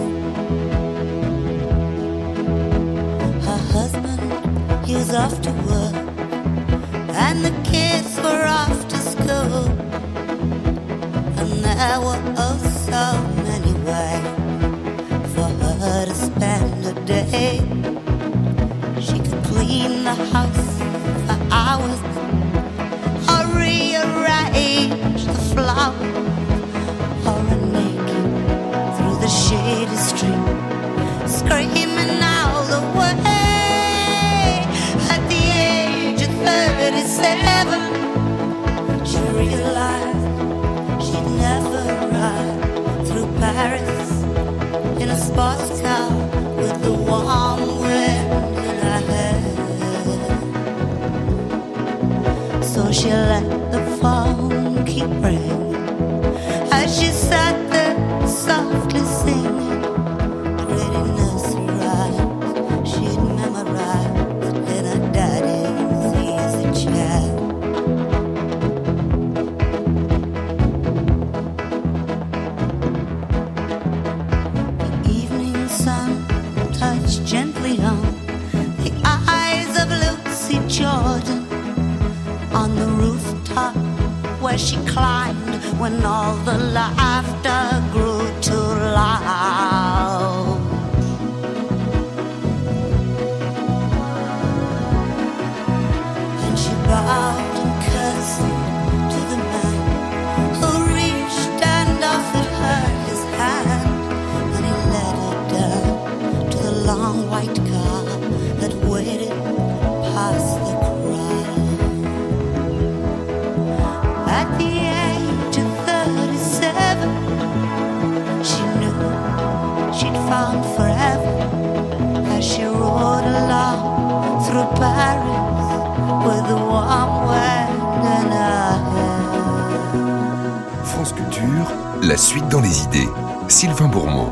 Her husband, he was off to work, and the kids were off to school, and there were oh so many ways for her to spend a day. She could clean the house for hours, or rearrange the flowers, or run naked through the shady street, screaming all the way. At the age of 37, she realized she'd never ride through Paris in a sports car with the warm wind in her hair. So she let the phone keep ringing as she sat there softly singing pretty nursery rhymes she'd memorized in her daddy's easy chair. The evening sun touched gently on the eyes of Lucy Jordan on the rooftop where she climbed when all the laughter grew too loud. And she bowed and curtsied to the man who reached and offered her his hand, and he led her down to the long white car that waited past the crowd. At the age of 37, she knew she'd found forever as she rode along through Paris with the warm wind in her hair. France Culture, la suite dans les idées. Sylvain Bourmont.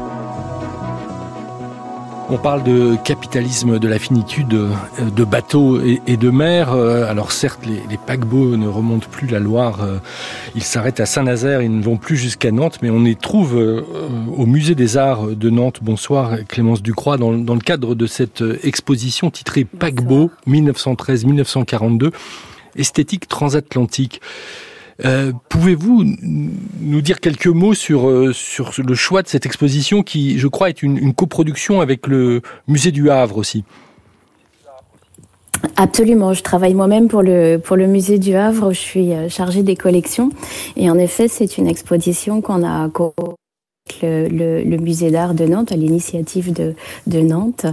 On parle de capitalisme de la finitude de bateaux et de mer. Alors certes, les paquebots ne remontent plus la Loire. Ils s'arrêtent à Saint-Nazaire, ils ne vont plus jusqu'à Nantes, mais on les trouve au Musée des Arts de Nantes. Bonsoir Clémence Ducroix, dans le cadre de cette exposition titrée Paquebot 1913-1942, esthétique transatlantique. Pouvez-vous nous dire quelques mots sur le choix de cette exposition qui, je crois, est une coproduction avec le Musée du Havre aussi? Absolument, je travaille moi-même pour le Musée du Havre, je suis chargée des collections et en effet c'est une exposition qu'on a le Musée d'art de Nantes à l'initiative de Nantes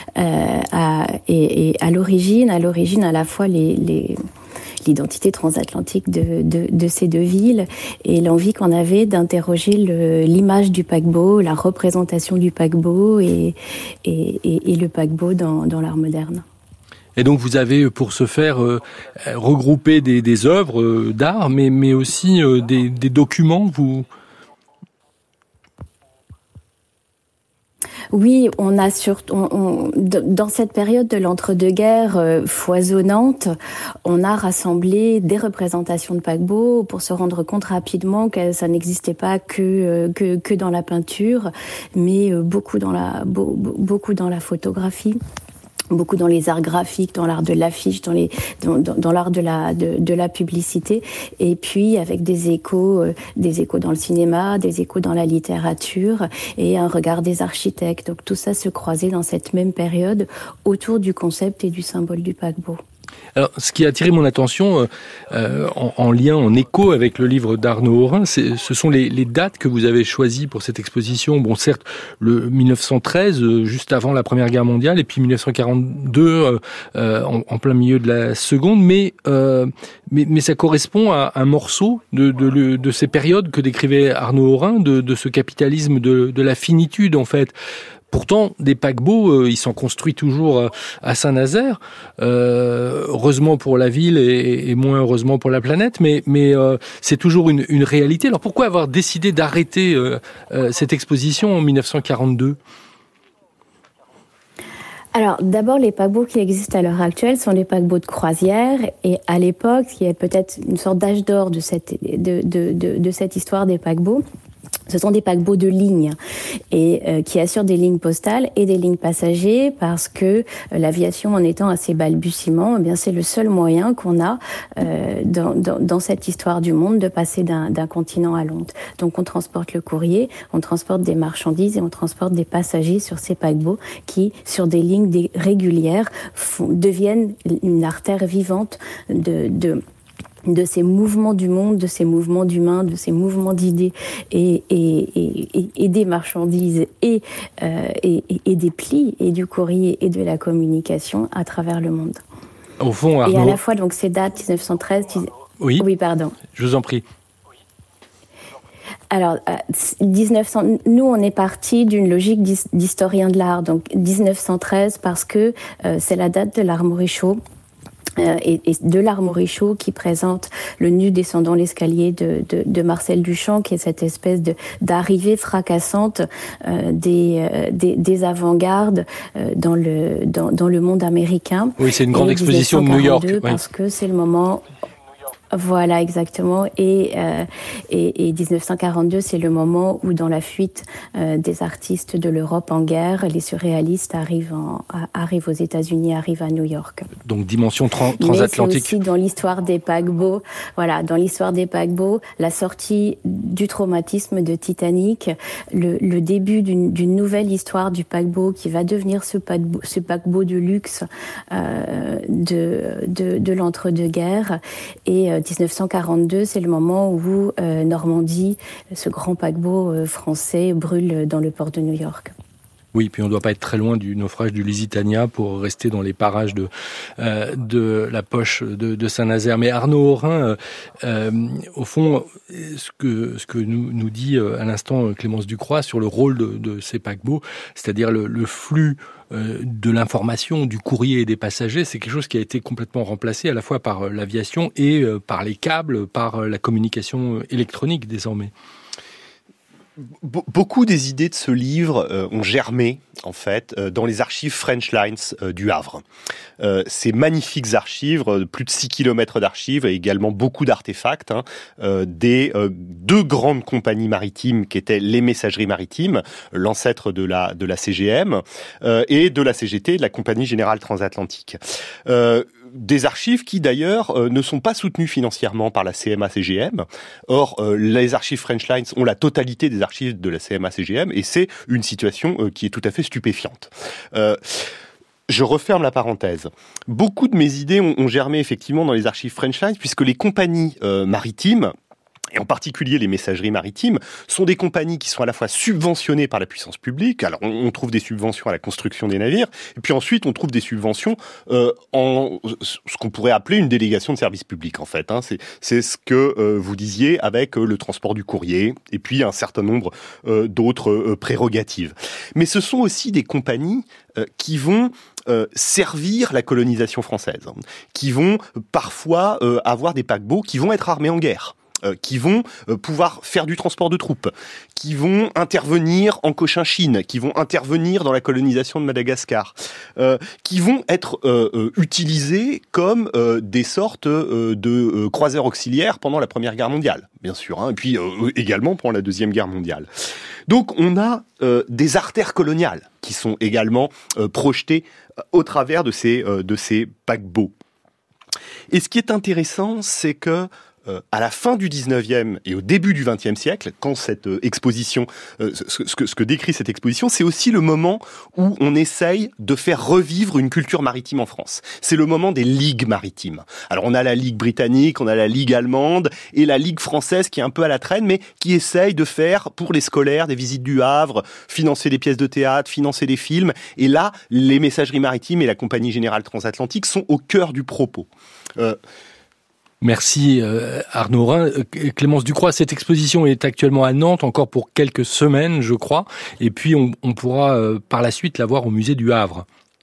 et à l'origine à la fois l'identité transatlantique de ces deux villes et l'envie qu'on avait d'interroger l'image du paquebot, la représentation du paquebot et le paquebot dans l'art moderne. Et donc vous avez pour ce faire regroupé des œuvres d'art, mais aussi des documents. Oui, on a dans cette période de l'entre-deux-guerres foisonnante, on a rassemblé des représentations de paquebots pour se rendre compte rapidement que ça n'existait pas que dans la peinture, mais beaucoup dans la photographie. Beaucoup dans les arts graphiques, dans l'art de l'affiche, dans l'art de la publicité, et puis avec des échos dans le cinéma, des échos dans la littérature et un regard des architectes. Donc tout ça se croisait dans cette même période autour du concept et du symbole du paquebot. Alors, ce qui a attiré mon attention, en lien, en écho avec le livre d'Arnaud Aurin, ce sont les dates que vous avez choisies pour cette exposition. Bon, certes, le 1913, juste avant la Première Guerre mondiale, et puis 1942, en plein milieu de la Seconde, mais ça correspond à un morceau de ces périodes que décrivait Arnaud Aurin, de ce capitalisme de la finitude, en fait. Pourtant, des paquebots, ils sont construits toujours à Saint-Nazaire, heureusement pour la ville et moins heureusement pour la planète, mais c'est toujours une réalité. Alors pourquoi avoir décidé d'arrêter cette exposition en 1942 ? Alors, d'abord, les paquebots qui existent à l'heure actuelle sont les paquebots de croisière. Et à l'époque, il y a peut-être une sorte d'âge d'or de cette histoire des paquebots. Ce sont des paquebots de ligne et qui assurent des lignes postales et des lignes passagers parce que l'aviation, en étant à ses balbutiements, eh bien c'est le seul moyen qu'on a dans cette histoire du monde de passer d'un continent à l'autre. Donc on transporte le courrier, on transporte des marchandises et on transporte des passagers sur ces paquebots qui, sur des lignes régulières, deviennent une artère vivante de ces mouvements du monde, de ces mouvements d'humains, de ces mouvements d'idées et des marchandises et des plis et du courrier et de la communication à travers le monde. Au fond, Arnaud... Et à la fois, donc, ces dates 1913... Oui, pardon. Je vous en prie. Alors, 1900, nous, on est parti d'une logique d'historien de l'art. Donc, 1913, parce que c'est la date de l'art Morisot. Et de l'art Morisot qui présente le nu descendant l'escalier de Marcel Duchamp, qui est cette espèce d'arrivée fracassante des avant-gardes dans le monde américain. Oui, c'est une grande exposition de New York. Parce que c'est le moment... Voilà, exactement. Et 1942, c'est le moment où, dans la fuite des artistes de l'Europe en guerre, les surréalistes arrivent aux États-Unis, arrivent à New York. Donc dimension transatlantique. Mais c'est aussi dans l'histoire des paquebots. Voilà, dans l'histoire des paquebots, la sortie du traumatisme de Titanic, le début d'une nouvelle histoire du paquebot qui va devenir ce paquebot de luxe de l'entre-deux-guerres. Et 1942, c'est le moment où Normandie, ce grand paquebot français, brûle dans le port de New York. Oui, puis on ne doit pas être très loin du naufrage du Lusitania pour rester dans les parages de la poche de Saint-Nazaire. Mais Arnaud Aurin, au fond, ce que nous dit à l'instant Clémence Ducroix sur le rôle de ces paquebots, c'est-à-dire le flux de l'information, du courrier et des passagers, c'est quelque chose qui a été complètement remplacé à la fois par l'aviation et par les câbles, par la communication électronique désormais. Beaucoup des idées de ce livre ont germé, en fait, dans les archives French Lines du Havre. Ces magnifiques archives, plus de 6 kilomètres d'archives, et également beaucoup d'artefacts, des deux grandes compagnies maritimes qui étaient les Messageries Maritimes, l'ancêtre de la CGM, et de la CGT, de la Compagnie Générale Transatlantique. Des archives qui, d'ailleurs, ne sont pas soutenues financièrement par la CMA-CGM. Or, les archives French Lines ont la totalité des archives de la CMA-CGM, et c'est une situation qui est tout à fait stupéfiante. Je referme la parenthèse. Beaucoup de mes idées ont germé effectivement dans les archives French Lines, puisque les compagnies maritimes, et en particulier les messageries maritimes, sont des compagnies qui sont à la fois subventionnées par la puissance publique. Alors, on trouve des subventions à la construction des navires, et puis ensuite, on trouve des subventions en ce qu'on pourrait appeler une délégation de service public, en fait. C'est ce que vous disiez avec le transport du courrier, et puis un certain nombre d'autres prérogatives. Mais ce sont aussi des compagnies qui vont servir la colonisation française, qui vont parfois avoir des paquebots qui vont être armés en guerre, qui vont pouvoir faire du transport de troupes, qui vont intervenir en Cochinchine, qui vont intervenir dans la colonisation de Madagascar, qui vont être utilisés comme des sortes de croiseurs auxiliaires pendant la Première Guerre mondiale, bien sûr, et puis également pendant la Deuxième Guerre mondiale. Donc on a des artères coloniales qui sont également projetées au travers de ces paquebots. Et ce qui est intéressant, c'est que à la fin du 19e et au début du 20e siècle, quand cette exposition, ce que décrit cette exposition, c'est aussi le moment où on essaye de faire revivre une culture maritime en France. C'est le moment des ligues maritimes. Alors on a la Ligue britannique, on a la Ligue allemande et la Ligue française qui est un peu à la traîne, mais qui essaye de faire pour les scolaires des visites du Havre, financer des pièces de théâtre, financer des films. Et là, les messageries maritimes et la Compagnie Générale Transatlantique sont au cœur du propos. Merci Arnaud Rhin. Clémence Ducroix, cette exposition est actuellement à Nantes, encore pour quelques semaines, je crois. Et puis on pourra par la suite la voir au musée du Havre.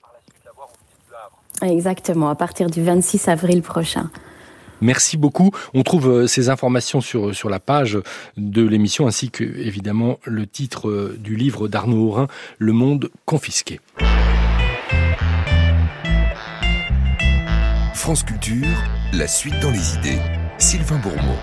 Exactement, à partir du 26 avril prochain. Merci beaucoup. On trouve ces informations sur la page de l'émission, ainsi que, évidemment, le titre du livre d'Arnaud Rhin, Le monde confisqué. France Culture, la suite dans les idées. Sylvain Bourmeau.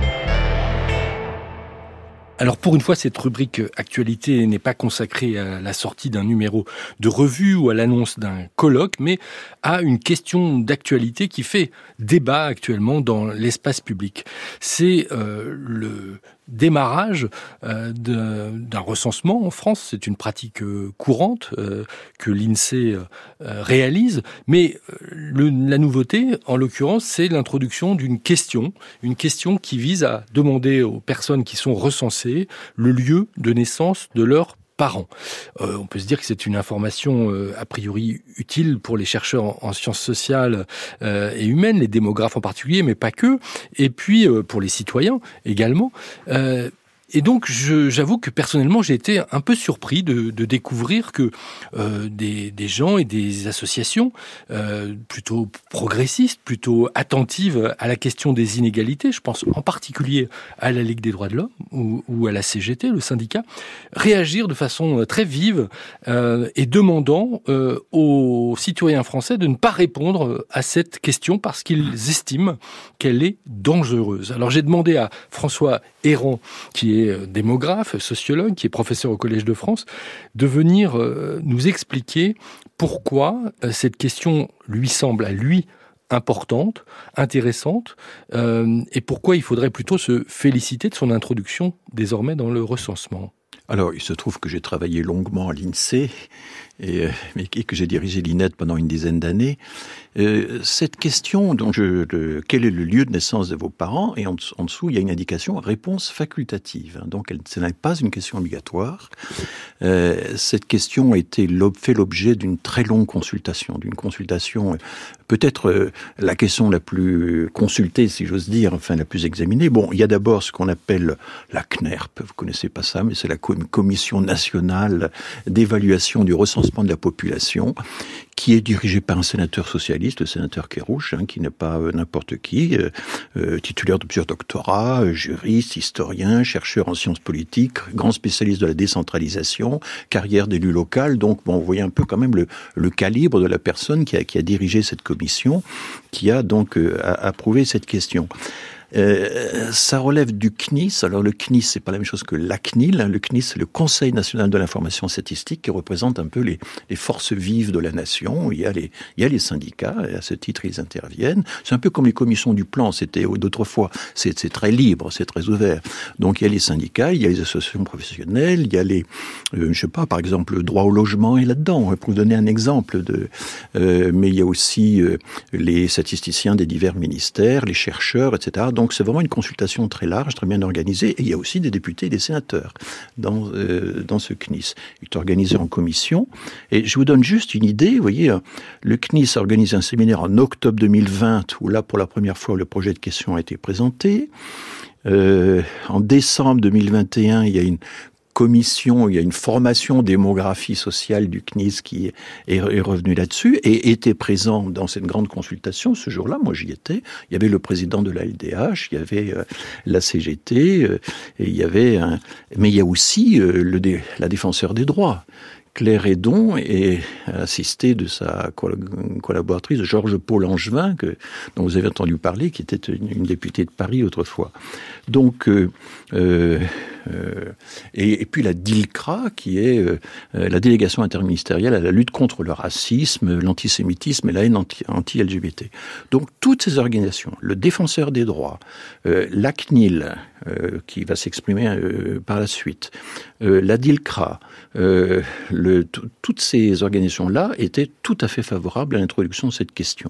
Alors pour une fois, cette rubrique actualité n'est pas consacrée à la sortie d'un numéro de revue ou à l'annonce d'un colloque, mais à une question d'actualité qui fait débat actuellement dans l'espace public. C'est le démarrage d'un recensement en France. C'est une pratique courante que l'INSEE réalise, mais la nouveauté, en l'occurrence, c'est l'introduction d'une question, une question qui vise à demander aux personnes qui sont recensées le lieu de naissance de leurs parents. On peut se dire que c'est une information a priori utile pour les chercheurs en sciences sociales et humaines, les démographes en particulier, mais pas que, et puis pour les citoyens également. Et donc, j'avoue que personnellement, j'ai été un peu surpris de découvrir que des gens et des associations plutôt progressistes, plutôt attentives à la question des inégalités, je pense en particulier à la Ligue des droits de l'homme ou à la CGT, le syndicat, réagir de façon très vive et demandant aux citoyens français de ne pas répondre à cette question parce qu'ils estiment qu'elle est dangereuse. Alors j'ai demandé à François Héran, qui est démographe, sociologue, qui est professeur au Collège de France, de venir nous expliquer pourquoi cette question lui semble à lui importante, intéressante, et pourquoi il faudrait plutôt se féliciter de son introduction désormais dans le recensement. Alors, il se trouve que j'ai travaillé longuement à l'INSEE et que j'ai dirigé l'INED pendant une dizaine d'années. Cette question, quel est le lieu de naissance de vos parents, et en dessous, il y a une indication réponse facultative. Donc, ce n'est pas une question obligatoire. Cette question a fait l'objet d'une très longue consultation, peut-être la question la plus consultée, si j'ose dire, enfin la plus examinée. Bon, il y a d'abord ce qu'on appelle la CNERP, vous connaissez pas ça, mais c'est la Commission nationale d'évaluation du recensement de la population, qui est dirigée par un sénateur socialiste, le sénateur Kerrouche, qui n'est pas n'importe qui, titulaire de plusieurs doctorats, juriste, historien, chercheur en sciences politiques, grand spécialiste de la décentralisation, carrière d'élu local. Donc, bon, vous voyez un peu quand même le calibre de la personne qui a dirigé cette commission, qui a donc approuvé cette question. Ça relève du CNIS. Alors le CNIS, c'est pas la même chose que la CNIL. Le CNIS, c'est le Conseil national de l'information statistique, qui représente un peu les forces vives de la nation. Il y a les syndicats, et à ce titre, ils interviennent. C'est un peu comme les commissions du plan, c'était d'autrefois. C'est très libre, c'est très ouvert. Donc il y a les syndicats, il y a les associations professionnelles, il y a les, je sais pas, par exemple, le droit au logement est là-dedans, pour vous donner un exemple mais il y a aussi les statisticiens des divers ministères, les chercheurs, etc. Donc c'est vraiment une consultation très large, très bien organisée, et il y a aussi des députés et des sénateurs dans ce CNIS. Il est organisé en commission, et je vous donne juste une idée, vous voyez, le CNIS a organisé un séminaire en octobre 2020, où là, pour la première fois, le projet de question a été présenté. En décembre 2021, il y a une commission, il y a une formation démographie sociale du CNIS qui est revenu là-dessus et était présent dans cette grande consultation. Ce jour-là, moi j'y étais. Il y avait le président de la LDH, il y avait la CGT, et il y avait mais il y a aussi la défenseur des droits. Claire Hédon est assistée de sa collaboratrice Georges Paul Angevin, dont vous avez entendu parler, qui était une députée de Paris autrefois. Donc, Et puis la DILCRA, qui est la délégation interministérielle à la lutte contre le racisme, l'antisémitisme et la haine anti-LGBT. Donc toutes ces organisations, le Défenseur des droits, la CNIL, qui va s'exprimer par la suite, la DILCRA, toutes ces organisations-là étaient tout à fait favorables à l'introduction de cette question.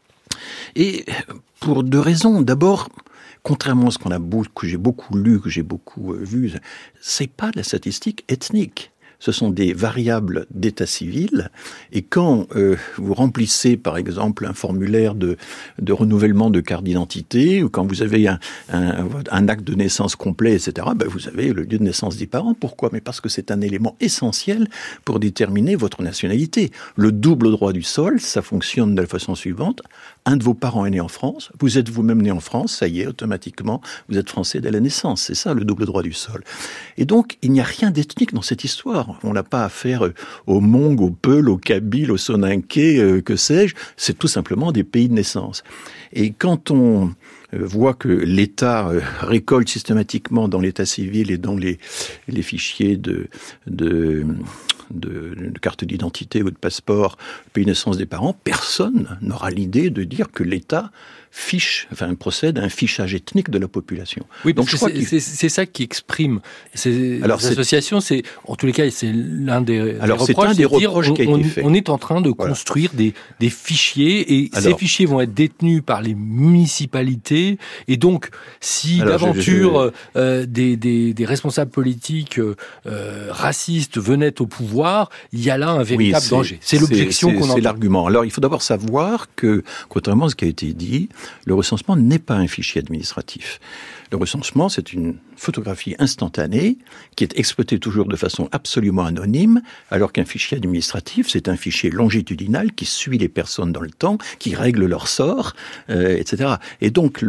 Et pour deux raisons. D'abord, contrairement à ce que j'ai beaucoup lu, que j'ai beaucoup vu, c'est pas de la statistique ethnique. Ce sont des variables d'état civil, et quand vous remplissez, par exemple, un formulaire de renouvellement de carte d'identité, ou quand vous avez un acte de naissance complet, etc., vous avez le lieu de naissance des parents. Pourquoi ? Mais parce que c'est un élément essentiel pour déterminer votre nationalité. Le double droit du sol, ça fonctionne de la façon suivante. Un de vos parents est né en France, vous êtes vous-même né en France, ça y est, automatiquement, vous êtes français dès la naissance. C'est ça, le double droit du sol. Et donc, il n'y a rien d'ethnique dans cette histoire. On n'a pas affaire aux Mongs, aux Peuls, aux Kabyles, aux Soninké, que sais-je. C'est tout simplement des pays de naissance. Et quand on voit que l'État récolte systématiquement dans l'état civil et dans les fichiers de carte d'identité ou de passeport, pays de naissance des parents, personne n'aura l'idée de dire que l'État procède à un fichage ethnique de la population. Oui, donc c'est ça qui exprime ces associations. En tous les cas, c'est l'un des reproches, c'est de dire on est en train de construire des fichiers, et ces fichiers vont être détenus par les municipalités, et donc si d'aventure des responsables politiques racistes venaient au pouvoir, il y a là un véritable danger. C'est l'objection qu'on entend. C'est l'argument. Alors il faut d'abord savoir que, contrairement à ce qui a été dit, le recensement n'est pas un fichier administratif. Le recensement, c'est une photographie instantanée qui est exploitée toujours de façon absolument anonyme, alors qu'un fichier administratif, c'est un fichier longitudinal qui suit les personnes dans le temps, qui règle leur sort, etc. Et donc,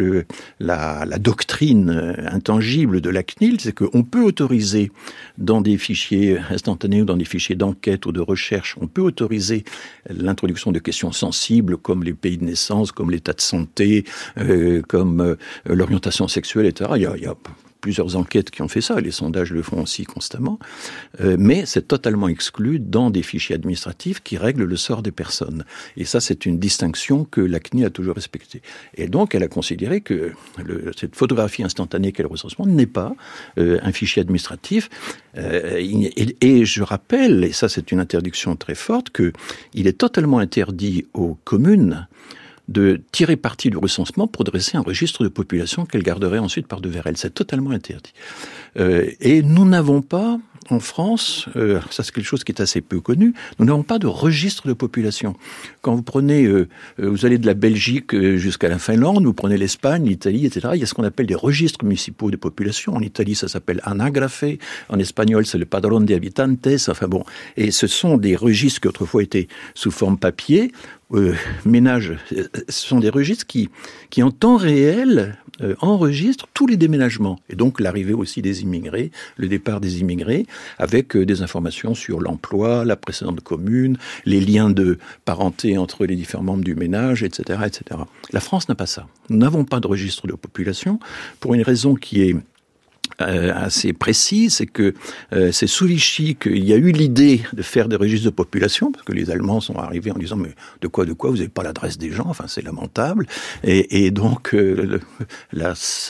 la doctrine intangible de la CNIL, c'est qu'on peut autoriser dans des fichiers instantanés ou dans des fichiers d'enquête ou de recherche, on peut autoriser l'introduction de questions sensibles comme les pays de naissance, comme l'état de santé, comme l'orientation sexuelle, etc. Il y a plusieurs enquêtes qui ont fait ça, les sondages le font aussi constamment, mais c'est totalement exclu dans des fichiers administratifs qui règlent le sort des personnes. Et ça, c'est une distinction que la CNIL a toujours respectée. Et donc, elle a considéré que cette photographie instantanée qu'est le recensement n'est pas un fichier administratif. Et je rappelle, et ça c'est une interdiction très forte, qu'il est totalement interdit aux communes de tirer parti du recensement pour dresser un registre de population qu'elle garderait ensuite par-devers elle. C'est totalement interdit. Et nous n'avons pas, en France, ça c'est quelque chose qui est assez peu connu, nous n'avons pas de registre de population. Quand vous prenez, vous allez de la Belgique jusqu'à la Finlande, vous prenez l'Espagne, l'Italie, etc., il y a ce qu'on appelle des registres municipaux de population. En Italie, ça s'appelle anagrafe, en espagnol, c'est le padrón de habitantes, enfin bon. Et ce sont des registres qui autrefois étaient sous forme papier, ménage, ce sont des registres qui en temps réel enregistrent tous les déménagements, et donc l'arrivée aussi des immigrés, le départ des immigrés, avec des informations sur l'emploi, la précédente commune, les liens de parenté entre les différents membres du ménage, etc., etc. La France n'a pas ça. Nous n'avons pas de registre de population, pour une raison qui est assez précis, c'est que c'est sous Vichy qu'il y a eu l'idée de faire des registres de population, parce que les Allemands sont arrivés en disant mais de quoi vous n'avez pas l'adresse des gens, enfin c'est lamentable, et donc la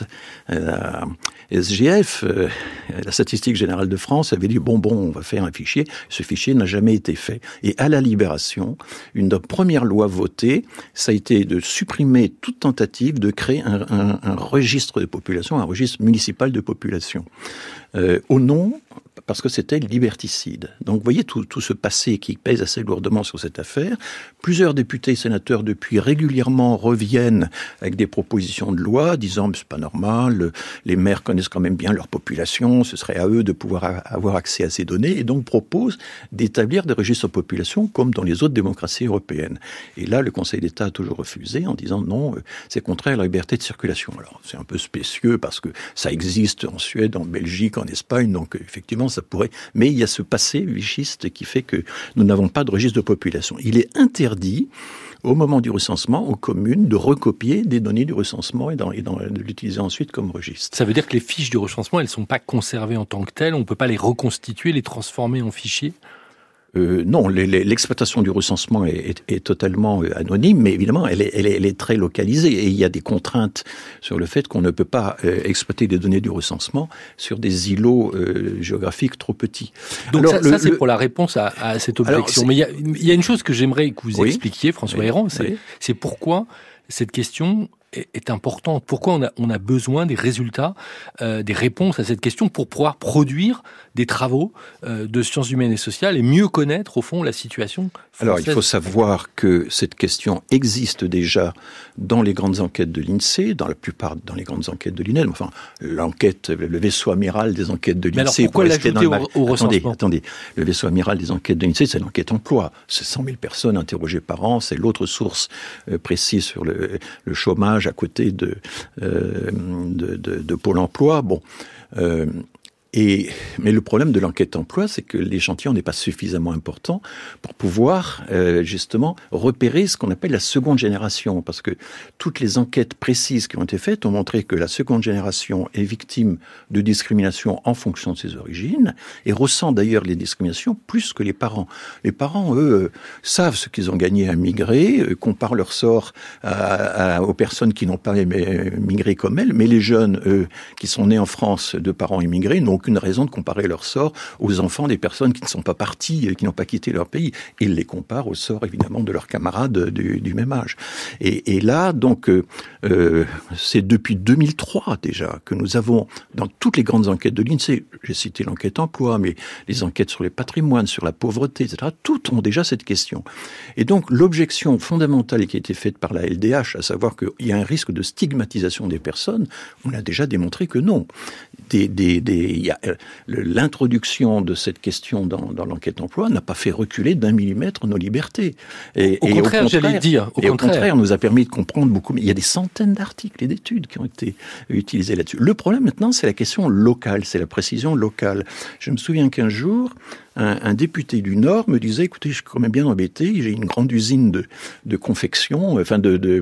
SGF, la Statistique Générale de France, avait dit bon on va faire un fichier. Ce fichier n'a jamais été fait, et à la Libération, une des premières lois votées, ça a été de supprimer toute tentative de créer un registre de population, un registre municipal de population. Au nom, parce que c'était liberticide. Donc vous voyez tout ce passé qui pèse assez lourdement sur cette affaire. Plusieurs députés et sénateurs depuis régulièrement reviennent avec des propositions de loi disant c'est pas normal, les maires connaissent quand même bien leur population, ce serait à eux de pouvoir avoir accès à ces données, et donc proposent d'établir des registres de population comme dans les autres démocraties européennes. Et là, le Conseil d'État a toujours refusé en disant non, c'est contraire à la liberté de circulation. Alors c'est un peu spécieux parce que ça existe en Suède, en Belgique, en Espagne, donc effectivement ans, ça pourrait... Mais il y a ce passé vichiste qui fait que nous n'avons pas de registre de population. Il est interdit, au moment du recensement, aux communes de recopier des données du recensement et de l'utiliser ensuite comme registre. Ça veut dire que les fiches du recensement, elles ne sont pas conservées en tant que telles, on ne peut pas les reconstituer, les transformer en fichiers ? Non, l'exploitation du recensement est totalement anonyme, mais évidemment, elle est très localisée. Et il y a des contraintes sur le fait qu'on ne peut pas exploiter des données du recensement sur des îlots géographiques trop petits. Donc alors, ça c'est pour la réponse à cette objection. Mais il y a une chose que j'aimerais que vous expliquiez, François Héran, c'est pourquoi cette question est importante. Pourquoi on a besoin des résultats, des réponses à cette question pour pouvoir produire des travaux de sciences humaines et sociales et mieux connaître, au fond, la situation française. Alors, il faut savoir que cette question existe déjà dans les grandes enquêtes de l'INSEE, dans les grandes enquêtes de l'INED. Enfin, le vaisseau amiral des enquêtes de l'INSEE. Mais alors, pourquoi l'ajouter au recensement ? Attendez. Le vaisseau amiral des enquêtes de l'INSEE, c'est l'enquête emploi. C'est 100 000 personnes interrogées par an. C'est l'autre source précise sur le chômage à côté de Pôle emploi. Bon. Mais le problème de l'enquête emploi, c'est que l'échantillon n'est pas suffisamment important pour pouvoir justement repérer ce qu'on appelle la seconde génération, parce que toutes les enquêtes précises qui ont été faites ont montré que la seconde génération est victime de discrimination en fonction de ses origines et ressent d'ailleurs les discriminations plus que les parents. Les parents, eux, savent ce qu'ils ont gagné à migrer, comparent leur sort aux personnes qui n'ont pas migré comme elles, mais les jeunes, eux, qui sont nés en France de parents immigrés, n'ont aucune raison de comparer leur sort aux enfants des personnes qui ne sont pas parties, qui n'ont pas quitté leur pays. Ils les comparent au sort, évidemment, de leurs camarades du même âge. Et là, donc, c'est depuis 2003 déjà que nous avons, dans toutes les grandes enquêtes de l'INSEE, j'ai cité l'enquête emploi, mais les enquêtes sur les patrimoines, sur la pauvreté, etc., toutes ont déjà cette question. Et donc, l'objection fondamentale qui a été faite par la LDH, à savoir qu'il y a un risque de stigmatisation des personnes, on a déjà démontré que non. L'introduction de cette question dans l'enquête emploi n'a pas fait reculer d'1 millimètre nos libertés. Au contraire, nous a permis de comprendre beaucoup. Il y a des centaines d'articles et d'études qui ont été utilisés là-dessus. Le problème maintenant, c'est la question locale, c'est la précision locale. Je me souviens qu'un jour, un député du Nord me disait, écoutez, je suis quand même bien embêté, j'ai une grande usine de confection, enfin de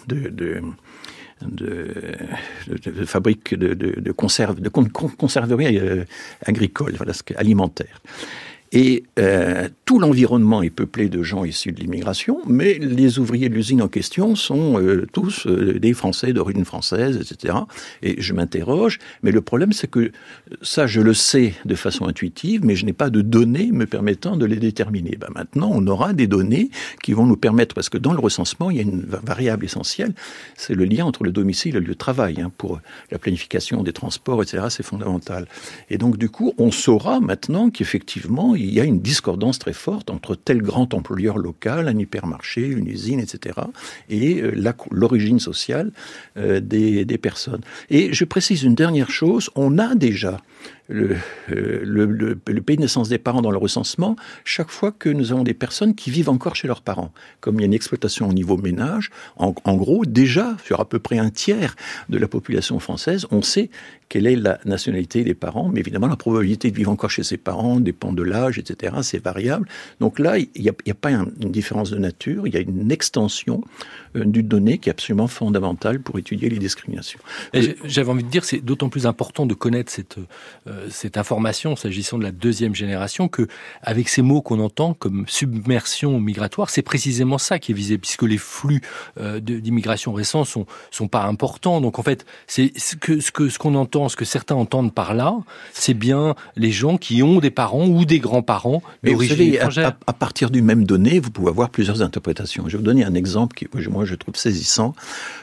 fabrique de conserverie agricole, voilà, alimentaire. Et tout l'environnement est peuplé de gens issus de l'immigration, mais les ouvriers de l'usine en question sont tous des Français d'origine française, etc. Et je m'interroge, mais le problème c'est que ça je le sais de façon intuitive, mais je n'ai pas de données me permettant de les déterminer. Ben maintenant on aura des données qui vont nous permettre, parce que dans le recensement il y a une variable essentielle, c'est le lien entre le domicile et le lieu de travail. Hein, pour la planification des transports, etc. c'est fondamental. Et donc du coup on saura maintenant qu'effectivement il y a une discordance très forte entre tel grand employeur local, un hypermarché, une usine, etc., et l'origine sociale des personnes. Et je précise une dernière chose, on a déjà le pays de naissance des parents dans le recensement chaque fois que nous avons des personnes qui vivent encore chez leurs parents. Comme il y a une exploitation au niveau ménage, en gros, déjà, sur à peu près un tiers de la population française, on sait quelle est la nationalité des parents, mais évidemment, la probabilité de vivre encore chez ses parents dépend de l'âge, etc., c'est variable. Donc là, il n'y a pas une différence de nature, il y a une extension d'une donnée qui est absolument fondamentale pour étudier les discriminations. J'avais envie de dire, c'est d'autant plus important de connaître cette information s'agissant de la deuxième génération que, avec ces mots qu'on entend comme submersion migratoire, c'est précisément ça qui est visé, puisque les flux d'immigration récents sont pas importants. Donc en fait, c'est ce qu'on entend, ce que certains entendent par là, c'est bien les gens qui ont des parents ou des grands-parents d'origine étrangère. À partir du même donné, vous pouvez avoir plusieurs interprétations. Je vais vous donner un exemple qui, moi, je trouve saisissant.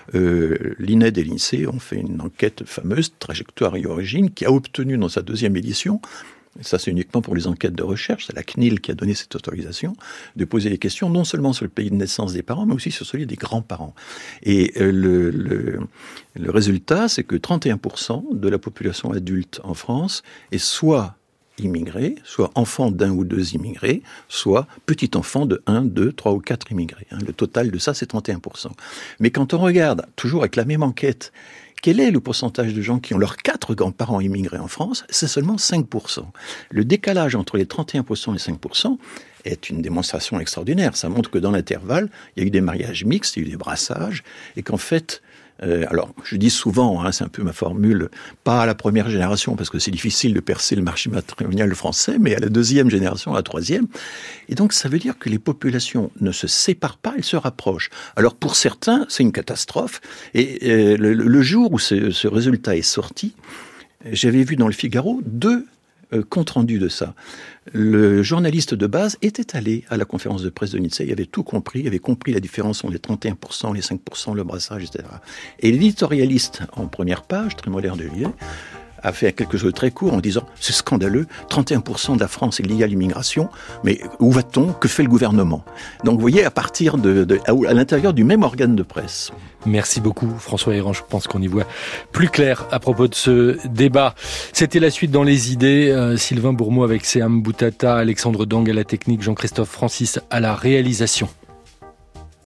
L'INED et l'INSEE ont fait une enquête fameuse, Trajectoire et Origine, qui a obtenu dans sa deuxième édition, ça c'est uniquement pour les enquêtes de recherche, c'est la CNIL qui a donné cette autorisation, de poser des questions non seulement sur le pays de naissance des parents, mais aussi sur celui des grands-parents. Et le résultat, c'est que 31% de la population adulte en France est soit immigrés, soit enfants d'un ou deux immigrés, soit petit-enfant de 1, 2, 3 ou 4 immigrés. Le total de ça, c'est 31%. Mais quand on regarde, toujours avec la même enquête, Quel est le pourcentage de gens qui ont leurs 4 grands-parents immigrés en France? C'est seulement 5%. Le décalage entre les 31% et 5% est une démonstration extraordinaire. Ça montre que dans l'intervalle, il y a eu des mariages mixtes, il y a eu des brassages, et qu'en fait, alors, je dis souvent, c'est un peu ma formule, pas à la première génération, parce que c'est difficile de percer le marché matrimonial français, mais à la deuxième génération, à la troisième. Et donc, ça veut dire que les populations ne se séparent pas, elles se rapprochent. Alors, pour certains, c'est une catastrophe. Et le jour où ce résultat est sorti, j'avais vu dans le Figaro 2 compte rendu de ça. Le journaliste de base était allé à la conférence de presse de Nizza, il avait tout compris, il avait compris la différence entre les 31%, les 5%, le brassage, etc. Et l'éditorialiste en première page, Trémolaire de Villiers, a fait quelque chose de très court en disant « C'est scandaleux, 31% de la France est liée à l'immigration, mais où va-t-on? Que fait le gouvernement ?» Donc vous voyez, à partir à l'intérieur du même organe de presse. Merci beaucoup François Héran, je pense qu'on y voit plus clair à propos de ce débat. C'était la suite dans les idées, Sylvain Bourmeau avec Séam Boutata, Alexandre Dang à la technique, Jean-Christophe Francis à la réalisation.